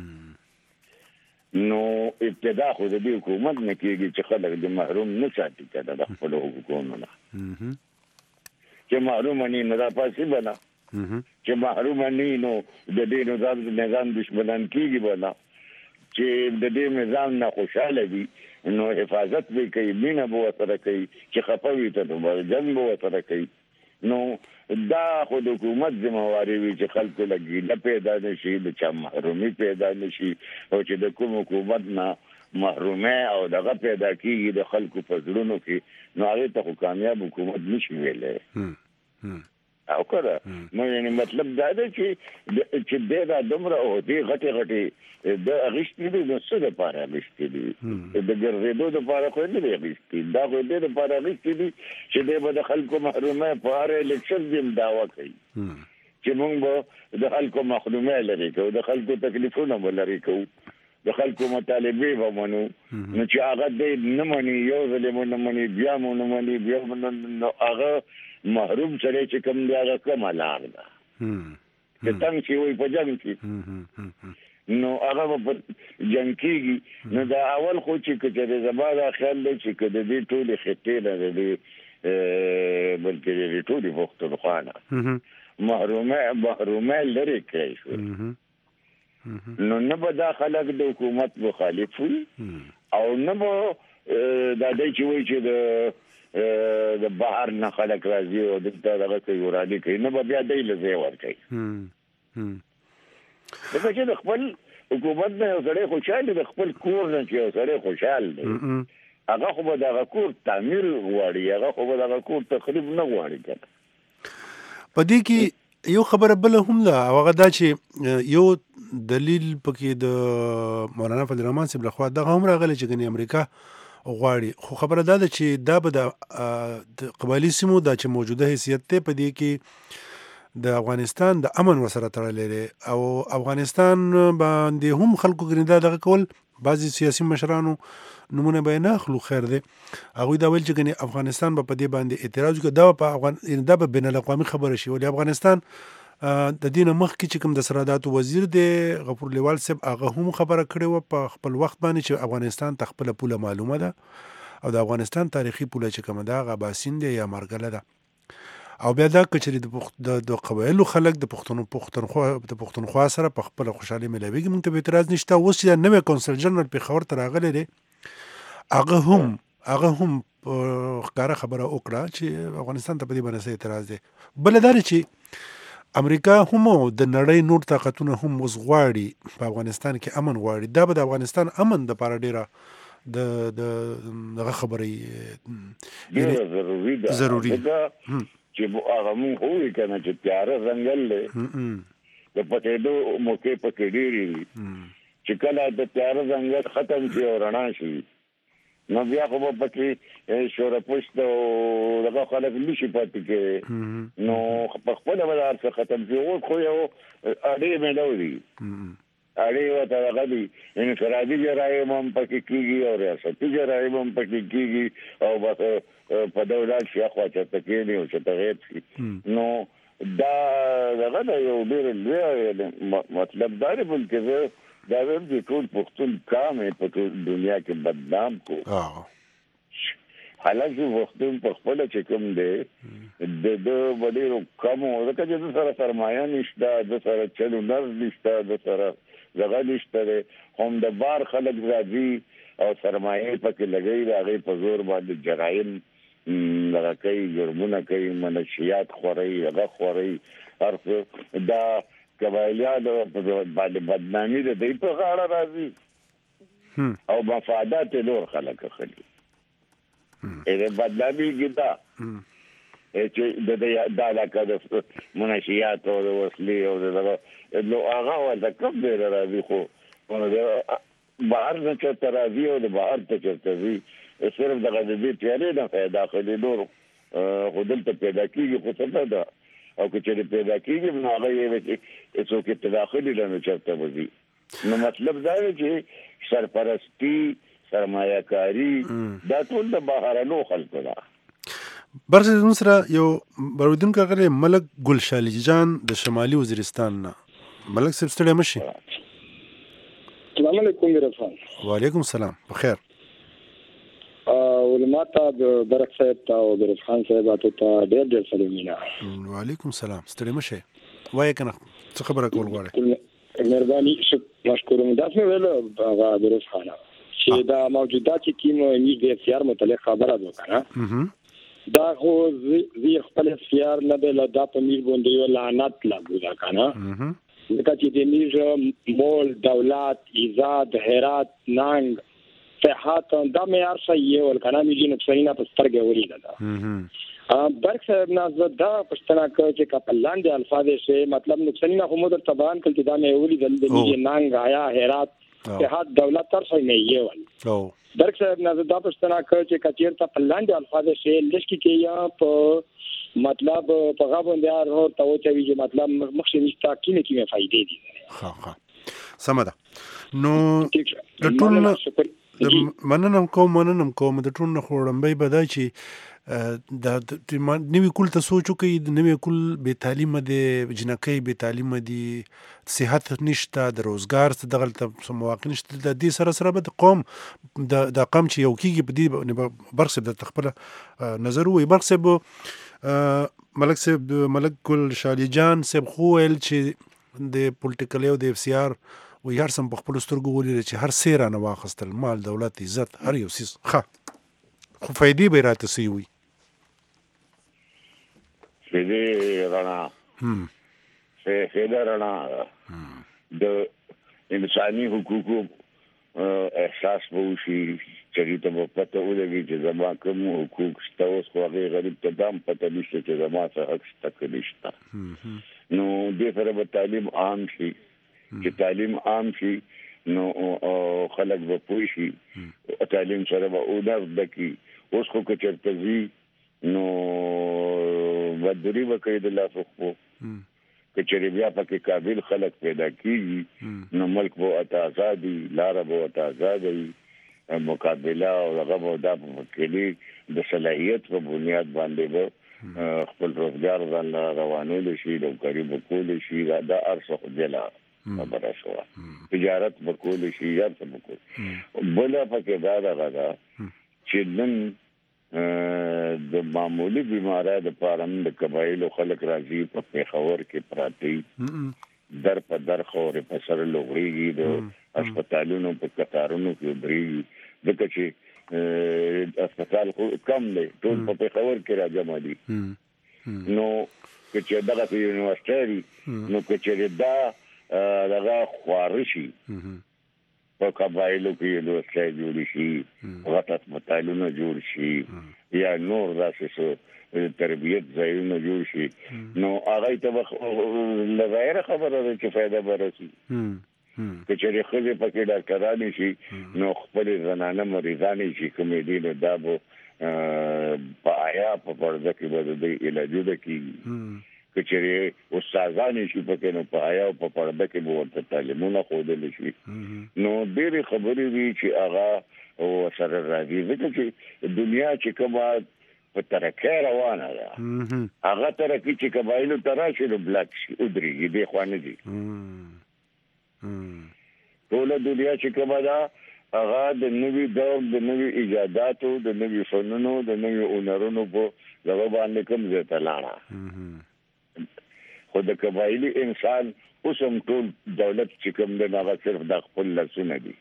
نو ابتدا خو د حکومت نه کېږي چې خلک د محروم نه ساتي کړه د خپل حقوقونو نه چې محروم نه دا پاسې بنا چې محروم نه نو د دې نظام دشمنان کېږي بنا چې د دې نظام نه خوشاله دي نو حفاظت به کوي مینه به وسره کوي چې خپوي ته نو جنگ به وسره کوي نو دا خو د حکومت ذمہواری وي چې خلکو لګي پیدا نشي د چا محرومي پیدا نشي او چې د کوم حکومت نه محرومه او دغه پیدا کیږي د خلکو په زړونو کې نو هغه ته کامیاب حکومت نشي ویلې او کړه نو یعنی مطلب دا دی چې دا دومره او دې غټي د اغشتې دي نو څه لپاره اغشتې دي د ګرځېدو لپاره خو نه دی اغشتې دا خو دې لپاره اغشتې دي چې د خلکو محرومه په اړه الیکشن دې دعوا کوي چې موږ د خلکو محرومه لري کوو د خلکو تکلیفونه ولري کوو د خلکو مطالبه به منو نو چې هغه دې نه مني یو ځل نه مني بیا مو نه مني بیا نو هغه محروم سره چې کوم دی هغه کوم لار ده چې څنګه چې وي په جنګ کې نو هغه په جنګ کې نو دا اول خو چې کله زماده خیال دی چې کله دې ټول خطې نه دي بلکې دې ټول پښتونخوا محرومه لري کوي نو نه به دا خلک د حکومت مخالف وي او نه به دا دی چې وایي چې د بهر نه خلک راځي او دلته دغه کوي ورادي کوي نه به بیا دی له ځای ورکوي ځکه چې د خپل حکومت نه یو سړی خوشحال د خپل کور نه چې یو سړی خوشحال دی هغه خو به دغه کور تعمیر غواړي هغه خو به دغه کور تخریب نه غواړي کنه په دې کې یو خبره بل هم ده او هغه دا چې یو دلیل پکې د مولانا فضل الرحمن صاحب لخوا دغه هم راغلی چې ګنې امریکا غواړي خو خبره دا ده چې دا به د قبایلي سیمو دا چې موجوده حیثیت دی په دې کې د افغانستان د امن ورسره تړلی دی او افغانستان باندې هم خلکو ګنې دا دغه کول بعضې سیاسي مشرانو نمونه به نه اخلو خیر دی هغوی دا ویل چې ګنې افغانستان به په دې باندې اعتراض وکړي دا به بین الاقوامي خبره شي ولې افغانستان د دې نه مخکې چې کوم د سرحداتو وزیر دی غفور لیوال صاحب هغه هم خبره کړې وه په خپل وخت باندې چې افغانستان ته خپله پوله معلومه ده او د افغانستان تاریخي پوله چې کومه ده هغه اباسین دی یا مارګله ده او بیا دا کچري د قبایلو خلک د پښتونخوا سره په خپله خوشحالي ملاویږي موږ ته به اعتراض نشته اوس چې نوی کونسل جنرال پېښور ته راغلی دی هغه هم ښکاره خبره وکړه چې افغانستان ته په دې باندې څه اعتراض دی بله دا چې امریکا هم د نړۍ نور طاقتونه هم اوس غواړي په افغانستان کې امن غواړي دا به د افغانستان امن دپاره ډېره دغه خبرې ضروري چې هغه مونږ وایو که نه چې تیاره ځنګل دی د پټېدو موقع پکې ډېرې وي چې کله د تیاره ځنګل ختم شي او رڼا شي نو بیا خو به پکې شورپشت او دغه خلک نشي پاتې کېدی نو په خپله به د هر څه ختم شي اوس خو یو اډې میلاو دي اړې ورته دغه دي انفرادي جرایم هم پکې کېږي او ریاستي جرایم هم پکې کېږي او بس په دولت شي اخوا چېرته کېني او چېرته غیب شي نو دا دغه د یو ډېر لوی مطلب دا دی بلکې زه دا وایم چې ټول پښتون قام یې په ټول دنیا کې بدنام کړو حالانکه پښتون په خپله چې کوم دی د ده به ډېرو کمو ځکه چې د سره سرمایه نشته د سره چل هنر نشته د سره دغه نشته دی هم د بار خلک راځي او سرمایه پکې لګوي د هغې په زور باندې جرایم دغه کوي جرمونه کوي منشیات خورئ هغه خورئ هر څه دا قبایلیان باندې بدنامي د دوی په غاړه راځي او مفادات یې نور خلک اخلي بدنامي کې دا چې دا علاقه د منشیات او د وسلې او دغه نو هغه ورته کم دی راځي خو بهر نه چېرته راځي او د بهر ته چېرته ځي صرف دغه د دې تیارې نه پیدا کړي نور خو دلته پیدا کېږي خو څه نه ده او که چېرې پیدا کېږي نو هغه یې څوک تداخلي نه چېرته به ځي نو مطلب دا دی چې سرپرستي سرمایه کاري دا ټول د بهرنو خلکو ده برسه زموږ سره یو برویدونکی راغلی ملک ګل شالي جان د شمالي وزیرستان نه ملک صاحب ستړی مه شي السلام علیکم رفان وعلیکم السلام بخیر علما ته د برک صاحب ته او د رفان صاحباتو ته ډېر سلامونه وعلیکم السلام ستړی مه شي وایه که نه څه خبره کول غواړې مهرباني مشکورم داسې ویل هغه د رفانه چې دا موجودات چې کوم نیز د اختیار متعلق خبره ده که نه دا خو زی خپل اختیار نه دی دا په میر باندې یو لعنت لګو ده که نه ځکه چې د نیز مول دولت ایزاد هرات ننګ صحت دا معیار صحیح ول که نه میږي نقصانونه په سترګې ولیده ده برک صاحب نازو دا پښتنه کوي چې کپلان دي الفاظ شي مطلب نقصان نه هم در تبان کړي دا مې ولي د دې نانګ آیا هرات اتحاد دولت تر څو نه یو برک صاحب نازو دا پښتنه کوي چې کچیر ته پلان دي الفاظ شي لشکې کې یا په مطلب په غوون دي هر ته و چې مطلب مخشي نشتا کې فائدې دي ها نو د ټول مننم کوم د ټول نه خورمبې بدای چې دا نوې کول ته سوچو کوي د نوې کول به تعلیم دي جنکې به تعلیم دي صحت نشته د روزګار څخه دغه مواقع نشته د دې سره به د قوم د قوم چې یو کیږي په دې برخه د تخپل نظر وي برخه ملک ګل شالی جان صاحب خو ول چې د پولیټیکل او د اف سی آر و هر سم په خپل سترګو ولې چې هر سیر نه واخستل مال دولت عزت هر یو سیس خو فائدې به راته سی وي فائدې رانا د انساني حقوقو احساس وشي چې ته په پته ولګي چې زما کوم حقوق شته اوس خو هغه غریب ته دام پته نشته چې زما څه حق شته نشته نو دې سره به تعلیم عام شي چې تعلیم عام شي نو خلک به پوه شي تعلیم سره به اودر دکی اوس خو که چرته زی نو بدري وکړي د لاسو خو که چېرې بیا پکې قابل خلک پیدا کیږي نو ملک به آزادي لاره به آزادي مقابله او هغه به دا په د صلاحیت په بنیاد باندې به خپل روزګار ځان روانول شي د قریب کول شي دا ارڅ خدلا خبره شو تجارت وکول شي یا څه وکول بل پکې دا راغلا چې نن د معمولی بیماری د پارم د قبایل خلک راځي په پیښور کې پراتی در په در خورې په سر لوغړيږي د هسپتالونو په قطارونو کې دري دغه چې هسپتال کم دی ټول په پیښور کې راځم دي نو چې دغه یونیورسيټي نو چې دا دغه خوارشي په قبایلو کې لوستای جوړ شي غټ هسپتالونه جوړ شي یا نور داسې تربیت ځایونه جوړ شي نو هغه ته لغیر خبره ده چې فائدہ ورسي چې خځې پکې ډاکټرانه شي نو خپل زنانه مریضانه شي کومې دي نو دا به په آیا په پرده کې به د علاجونه کوي کچېره استادانه شي پکې نو په آیا په پرده کې به ورته تعلیمونه خوده شي نو ډېر خبرې وی چې هغه او سره راځي ځکه چې دنیا چې کومه په ترقه روانه ده هغه ترقه چې قبایلو تراشي نو بلاک شي او درېږي د خوانه دي ټول دنیا چې کومه ده هغه د نوي دور د نوي ایجاداتو د نوي فنونو د نوي هنرونو په لور باندې کوم ځای ته لاړه خو د قبایلی انسان اوس هم ټول دولت چې کوم دی هغه صرف د خپل لاسونه دي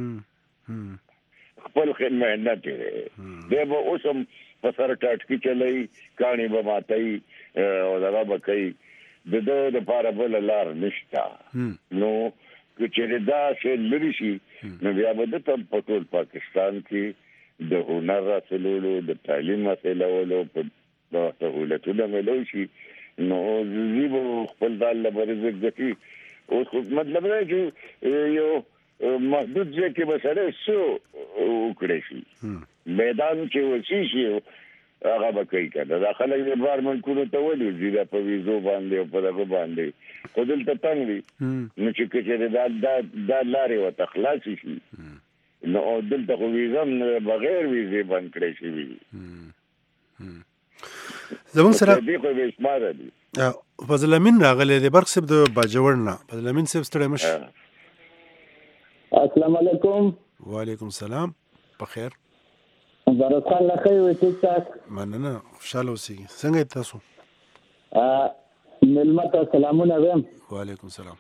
خپل مهنت دی به اوس هم په سر ټاټکی چلای کہانی به ماتای او دا به کوي د دوه لپاره بل لار نشتا نو چې دا چې لري شي نو بیا به د ټول پاکستان کې د هنر رسولو د تعلیم رسولو په سہولتونو ملو شي نو زیبو خپل ځان لپاره ځکه او مطلب نه چې یو محدود ځای کې به سره سو وکړي شي میدان چې وسی شي هغه به کوي کنه دا خلک د انوایرمنټونو ته ولې زیاده په ویزو باندې او په دغه باندې خو دلته تنګ دي نو چې کچې دا لارې وته خلاص شي نو دلته خو ویزم بغیر ویزې بند کړی شي زمون سره دې خو به اسماره دي فضل امین راغله د برق سب د باجوړنا فضل امین سب ستړي مش السلام علیکم وعلیکم السلام بخیر زرد خان لخی وی ٹھیک ٹاک مننه خوشاله اوسئ څنګه تاسو ملمت سلامونه ویم وعلیکم السلام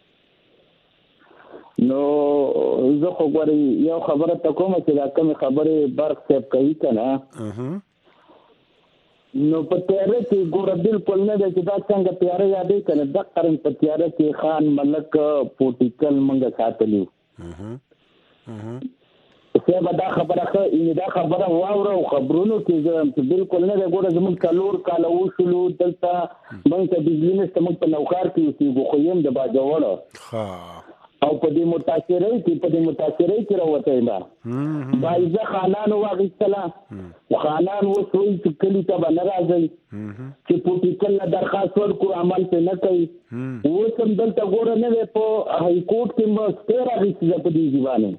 نو زه خو غواړم یو خبره ته کوم چې دا کوم خبره برق سیب کوي کنه نو په تیاره کې ګوره بالکل نه ده چې دا څنګه تیاره یادې کنه د قرن په تیاره کې خان ملک پولیټیکل منګه ساتلیو څه به دا خبره واوره او خبرونو کې زه بالکل نه ګوره زموږ 4 کاله وشلو دلته موږ ته بجلی نشته موږ په نوکار کې اوسېږو خو یم د باجوړو او په دې متاثرۍ کې راوته ما بایزه خانانو واغستله خانان وسوي چې کلی ته به نه راځي چې پولیټیکل درخواست ورکو عمل ته نه کوي وسم دلته ګوره نه په هاي کورټ کې مستر راغستله په دې ځوانه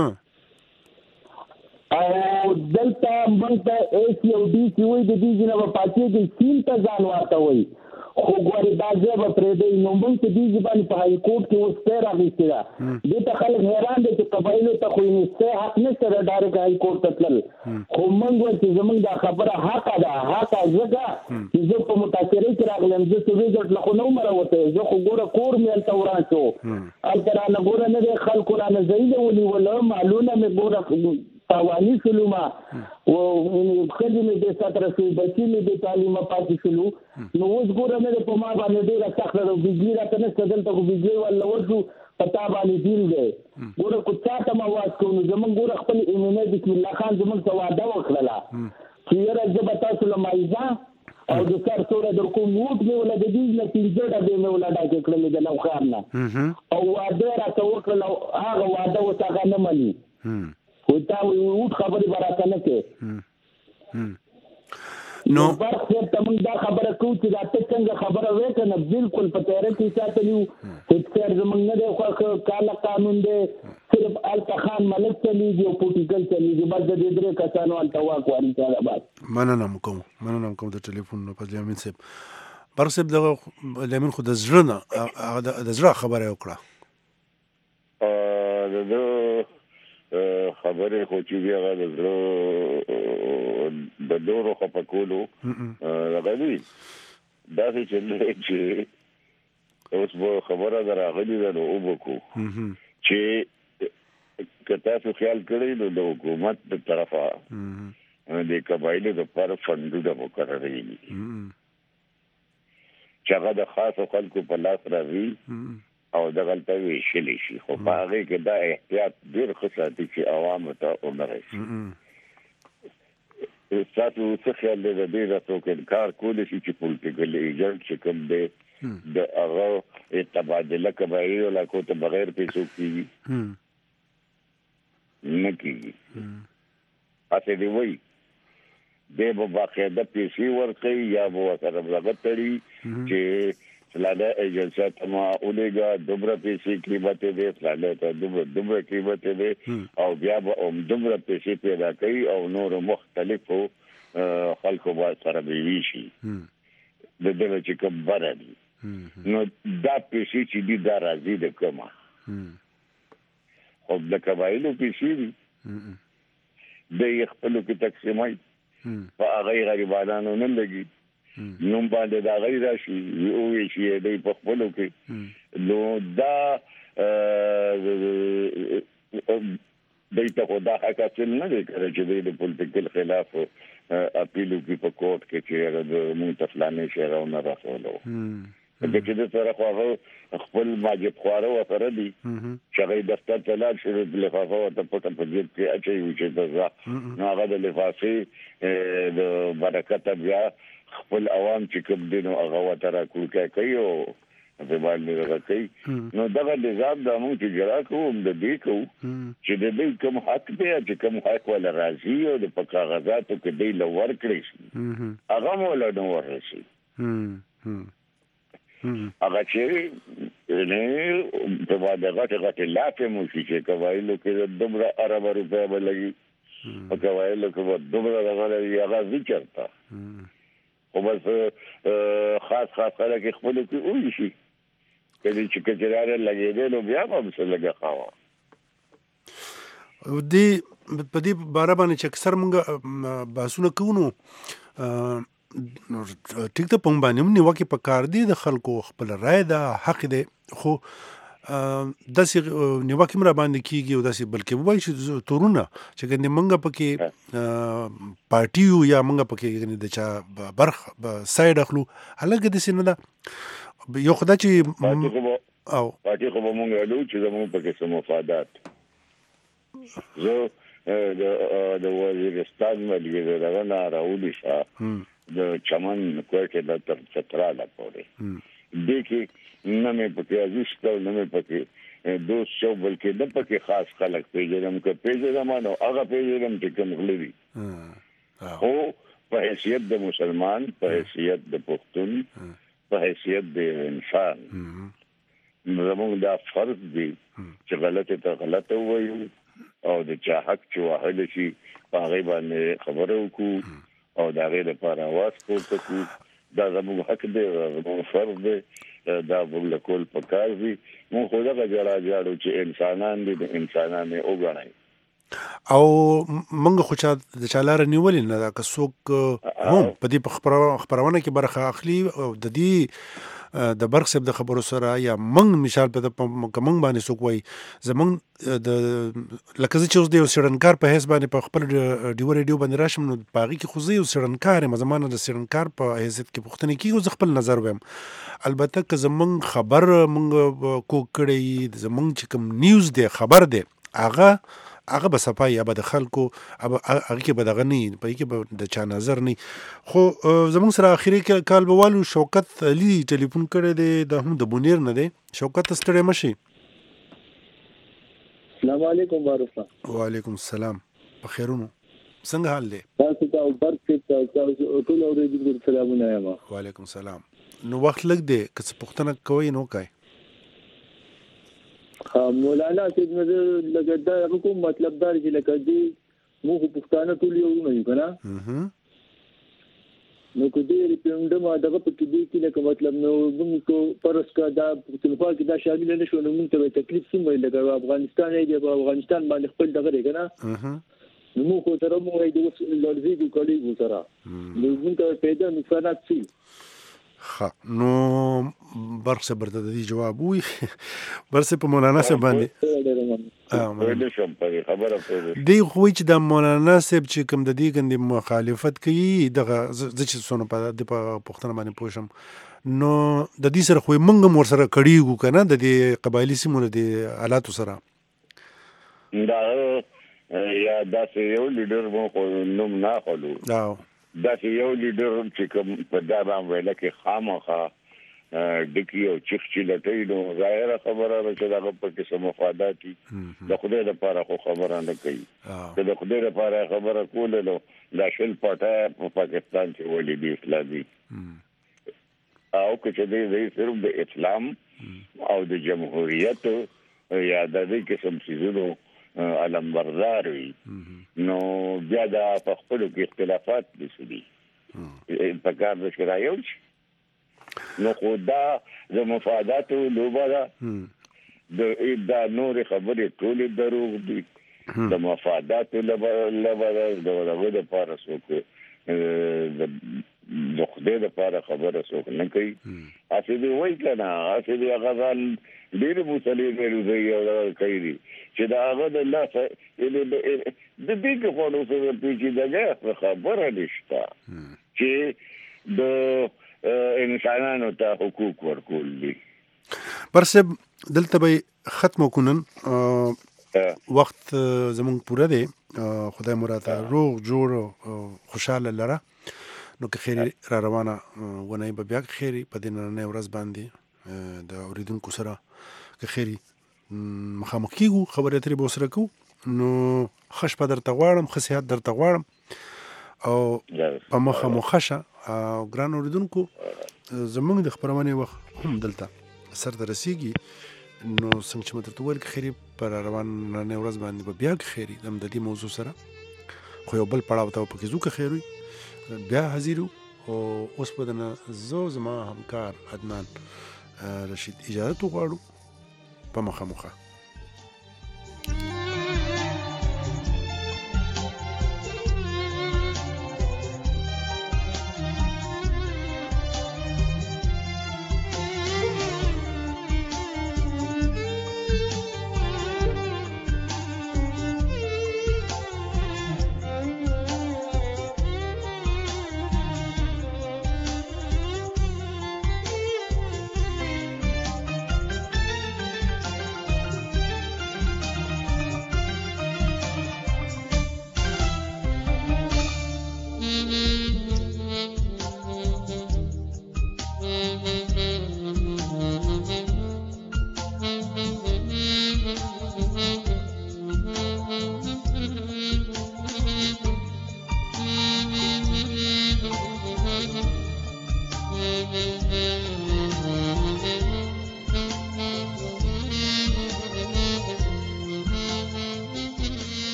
او دلته موږ ته AC او DC وي د دې جناب پاتې د سیل ته ځان ورته وي خو ګوري دا ځای به پرې دی نو موږ ته دې ځبان په هاي کورټ کې وسته راغستله دې ته خلک حیران دي چې قبایلو ته خو نشته حق نشته ډایرکټ هاي کورټ ته تلل خو موږ چې زموږ دا خبره حق ده ځکه چې زه په متاثرۍ کې راغلم زه څه ویجټ له خو نو مروته زه خو ګوره کور مې الته وران شو الته رانه ګوره نه دی خلکو رانه ځایله ونیوله معلومه مې ګوره تاوانی شلو ما او خدي مې د ساتره سي بچي مې د تعلیم پاتې شلو نو اوس ګوره مې په ما باندې ډېر تخره او بجلی راته نه ستدل ته بجلی ولا ورجو پتا باندې دیل دی ګوره کو چاته ما واس کو نو زمون ګوره خپل ایمانه بسم الله خان زمون څه وعده وکړه چې یره زه تاسو له مایزه او د سر سره در کوم موټ مې ولا د دې نه تیجړه به مې ولا دا کړل د نو خارنه او وعده راته وکړه هغه وعده وڅغه نه ملي وتا وو خبرې براته نه کې نو برخه ته موږ دا خبره کوو چې دا څنګه خبره وکنه بالکل په تیاره کې ساتلیو هیڅ زمونږ نه دی خو کاله قانون دی صرف التخان ملک چلیږي او پولیټیکل چلیږي بس د دې درې کسانو التواک واري تعالی بعد مننه کوم د ټلیفون په لمن سپ برسب د لمن خو د زړه خبره وکړه خبره خو چې بیا د دورو خپکولو راغلی دا چې اوس به خبره راغلی ده نو وبکو چې کته څو خیال کړی نو د حکومت په طرفه د قبایلو د پر فندونه مقررې دي چې هغه د خاص خلکو په لاس راځي او د غلطه ویشلی شي خو په هغه کې دا احتیاط ډېر ښه ساتي چې عوام ته ونرسي تاسو څه خیال دی د دې راته کار کولی شي چې پولیټیکل ایجنټ چې کوم دی د هغه تبادله قبایلو علاقو ته بغیر پیسو کېږي نه کېږي هسې دی وایي دی به باقاعده پیسې ورکوي یا به ورسره لغت تړي چې فلانا ایجنسیات ما اولېګا دومره پیسې قیمت دې فلانا ته دومره قیمت دې او بیا به دومره پیسې پیدا کوي او نور مختلفو خلکو به سره وی شي د دې چې کوم برادي نو دا پیسې چې دې دا راځي د کومه او د قبایلو پیسې د خپل کې تقسیمای په هغه غریبانو نه لګي نو باندې دا غیر راشي او شي د په خپلو کې نو دا دایته خدا حقیقت نه دی کړی چې د پولیټیکل خلاف اپیلو کې په کوټ کې چې د مونتفلانې شهرونه راځولو د دې د سره خو خپل ماجب خواره وسره دي چې غي دفتر ته لاړ شي د لفافه ته پټه په دې کې اچي چې دا نو هغه د لفافه د برکت بیا خپل عوام چې کوم دینو هغه وتره کوي او په باندې راځي نو دا د نظام د موږ چې جلا کوم د دې کو چې د دې کوم حق دی چې کوم حق ولا راځي او د کاغذاتو کې دی لور کړی شي هغه مولا نو ورشي هغه چې نه په باندې غټه لاته مو چې کوایلو کې دومره عرب روپے بلګي او کوایلو کې دومره راغلي هغه ذکرتا او بس خاص خلک خپل کې وې شي کله چې کجراره لګېدل نو بیا هم څه لګا خوا دې په دې باره باندې چې اکثر موږ باسونه کوو ټیک ته پم باندې نیو کې پکار دي د خلکو خپل رائے دا حق دی خو داسې نیو کې مر باندې کیږي او داسې بلکې وایي چې تورونه چې ګنې موږ پکې پارټیو یا موږ پکې ګنې د چا برخ ساید اخلو هلکه د سینه دا یو خدای چې او پارټي خو موږ له چې موږ پکې سم مفادات زه د وزیرستان ملګری دغه نه راوړي شه د چمن کوټه د تر چتراله پورې دې کې نه مې پکې ازشته نه مې پکې دوست شو بلکې د پکې خاص خلک پیژنم که پیژنم نو هغه پیژنم چې کوم غلي او په حیثیت د مسلمان په حیثیت د پښتون په حیثیت د انسان زموږ دا فرض دی چې غلطه ته غلطه وایو او د چا حق چې واحد شي په هغه باندې خبرو وکړو او دا غیر لپاره आवाज پورته کړو دا زموږ حق دی زموږ فرض دی دا بل کول پکار دي مو خو دا جوړاجاړو چې انسانان دي د انسانانه وګڼي او منګه خو چا د چالار نیولې نه دا که څوک هم په دې خبرونه کې برخه اخلي او د دې د برق صاحب د خبرو سره یا منګ مثال په منګ باندې څوک وای زمنګ د لکه چې اوس د سړنکار په حساب باندې په خپل ډیو ریډیو باندې راشم نو باغی کې خو زه یو سړنکار یم زمانه د سړنکار په حیثیت کې پښتني کې خپل نظر ویم البته که زمنګ خبر منګ کو کړی زمنګ چې کوم نیوز دی خبر دی هغه به صفای یا به د خلکو هغه کې به دغه نه په کې به د چا نظر نه خو زموږ سره اخیری کال به والو شوکت علي ټلیفون کړی دی د هم د بونیر نه دی شوکت ستړی مشي السلام علیکم وارث وعلیکم السلام په خیرونو څنګه حال دی تاسو ته برکت ټول اوریدونکو سلامونه یم وعلیکم السلام نو وخت لګ دی که څه پوښتنه کوي نو کوي مولانا چې موږ لکه دا کوم مطلب دا چې لکه دې موږ پښتانه ټول یو نه یو کنه نو کو دې ریپندم دغه په کې لکه مطلب نو موږ کو پرس کا دا پښتونخوا کې دا شامل نه شو نو موږ ته تکلیف سم ویل لکه افغانستان یې د افغانستان باندې خپل دغه دی کنه نو موږ خو تر موږ د لړزي کولی سره نو موږ ته پیدا نقصانات شي نو برق سے برته د دې جواب وي برسه په مولانا صاحب باندې دی خو چې د مولانا صاحب چې کوم د دې ګندې مخالفت کوي دغه چې څونه په پښتنه باندې پوښم نو د دې سره خو موږ مور سره کړیو کنه د دې قبایلی سیمونو د حالاتو سره دا یا داسې یو لیډر مو خو نوم نه خلو دا چې یو لیډر چې کوم په دا باندې ویل کې خامخا دکی او چخچی لټي نو ظاهره خبره ده چې دا په کې سم مفادات دي د خدای لپاره خو خبره نه کوي د خدای لپاره خبره کول نو دا شل پټه په پاکستان کې ولې دي اسلامي او چې دې صرف د اسلام او د جمهوریت یا د دې قسم سيزونو علم بردار وي نو بیا دا په خپل کې اختلافات دي په کار د شرایو نو خدا د مفاداتو لوبره د نور خبرې ټول دروغ دي د مفاداتو لوبره د لپاره څوک د خدای لپاره خبره څوک نه کوي اته دی وای کنه اته دی غزال ډیر مصالې ورزي او کوي چې دا هغه د الله د دې کې خو نو څه پیچې دغه خبره نشته چې د انسانانو ته حقوق ورکول دي برسب دلته به ختم وکونن وخت زمون پوره دی خدای مراته روغ جوړ خوشاله لره نو که خیر را روانه ونه به بیا خیری په دې نه ورځ باندې د اوریدونکو سره که خیری مخامخ کیږو خبرې ترې به سره کو نو خش په درته غواړم خصيحت درته غواړم او په مخامخشه او ګران اوریدونکو زمونږ د خبرونه وخت هم دلته سر ته رسیږي نو څنګه چې مته وویل که خیری پر روان نه ورځ باندې به بیا خیری د دې موضوع سره خو یو بل پړاو ته پکې زو که خیروي بیا حاضرو او اوس په دنه زما همکار عدنان رشید اجازه تو غواړو په مخامخه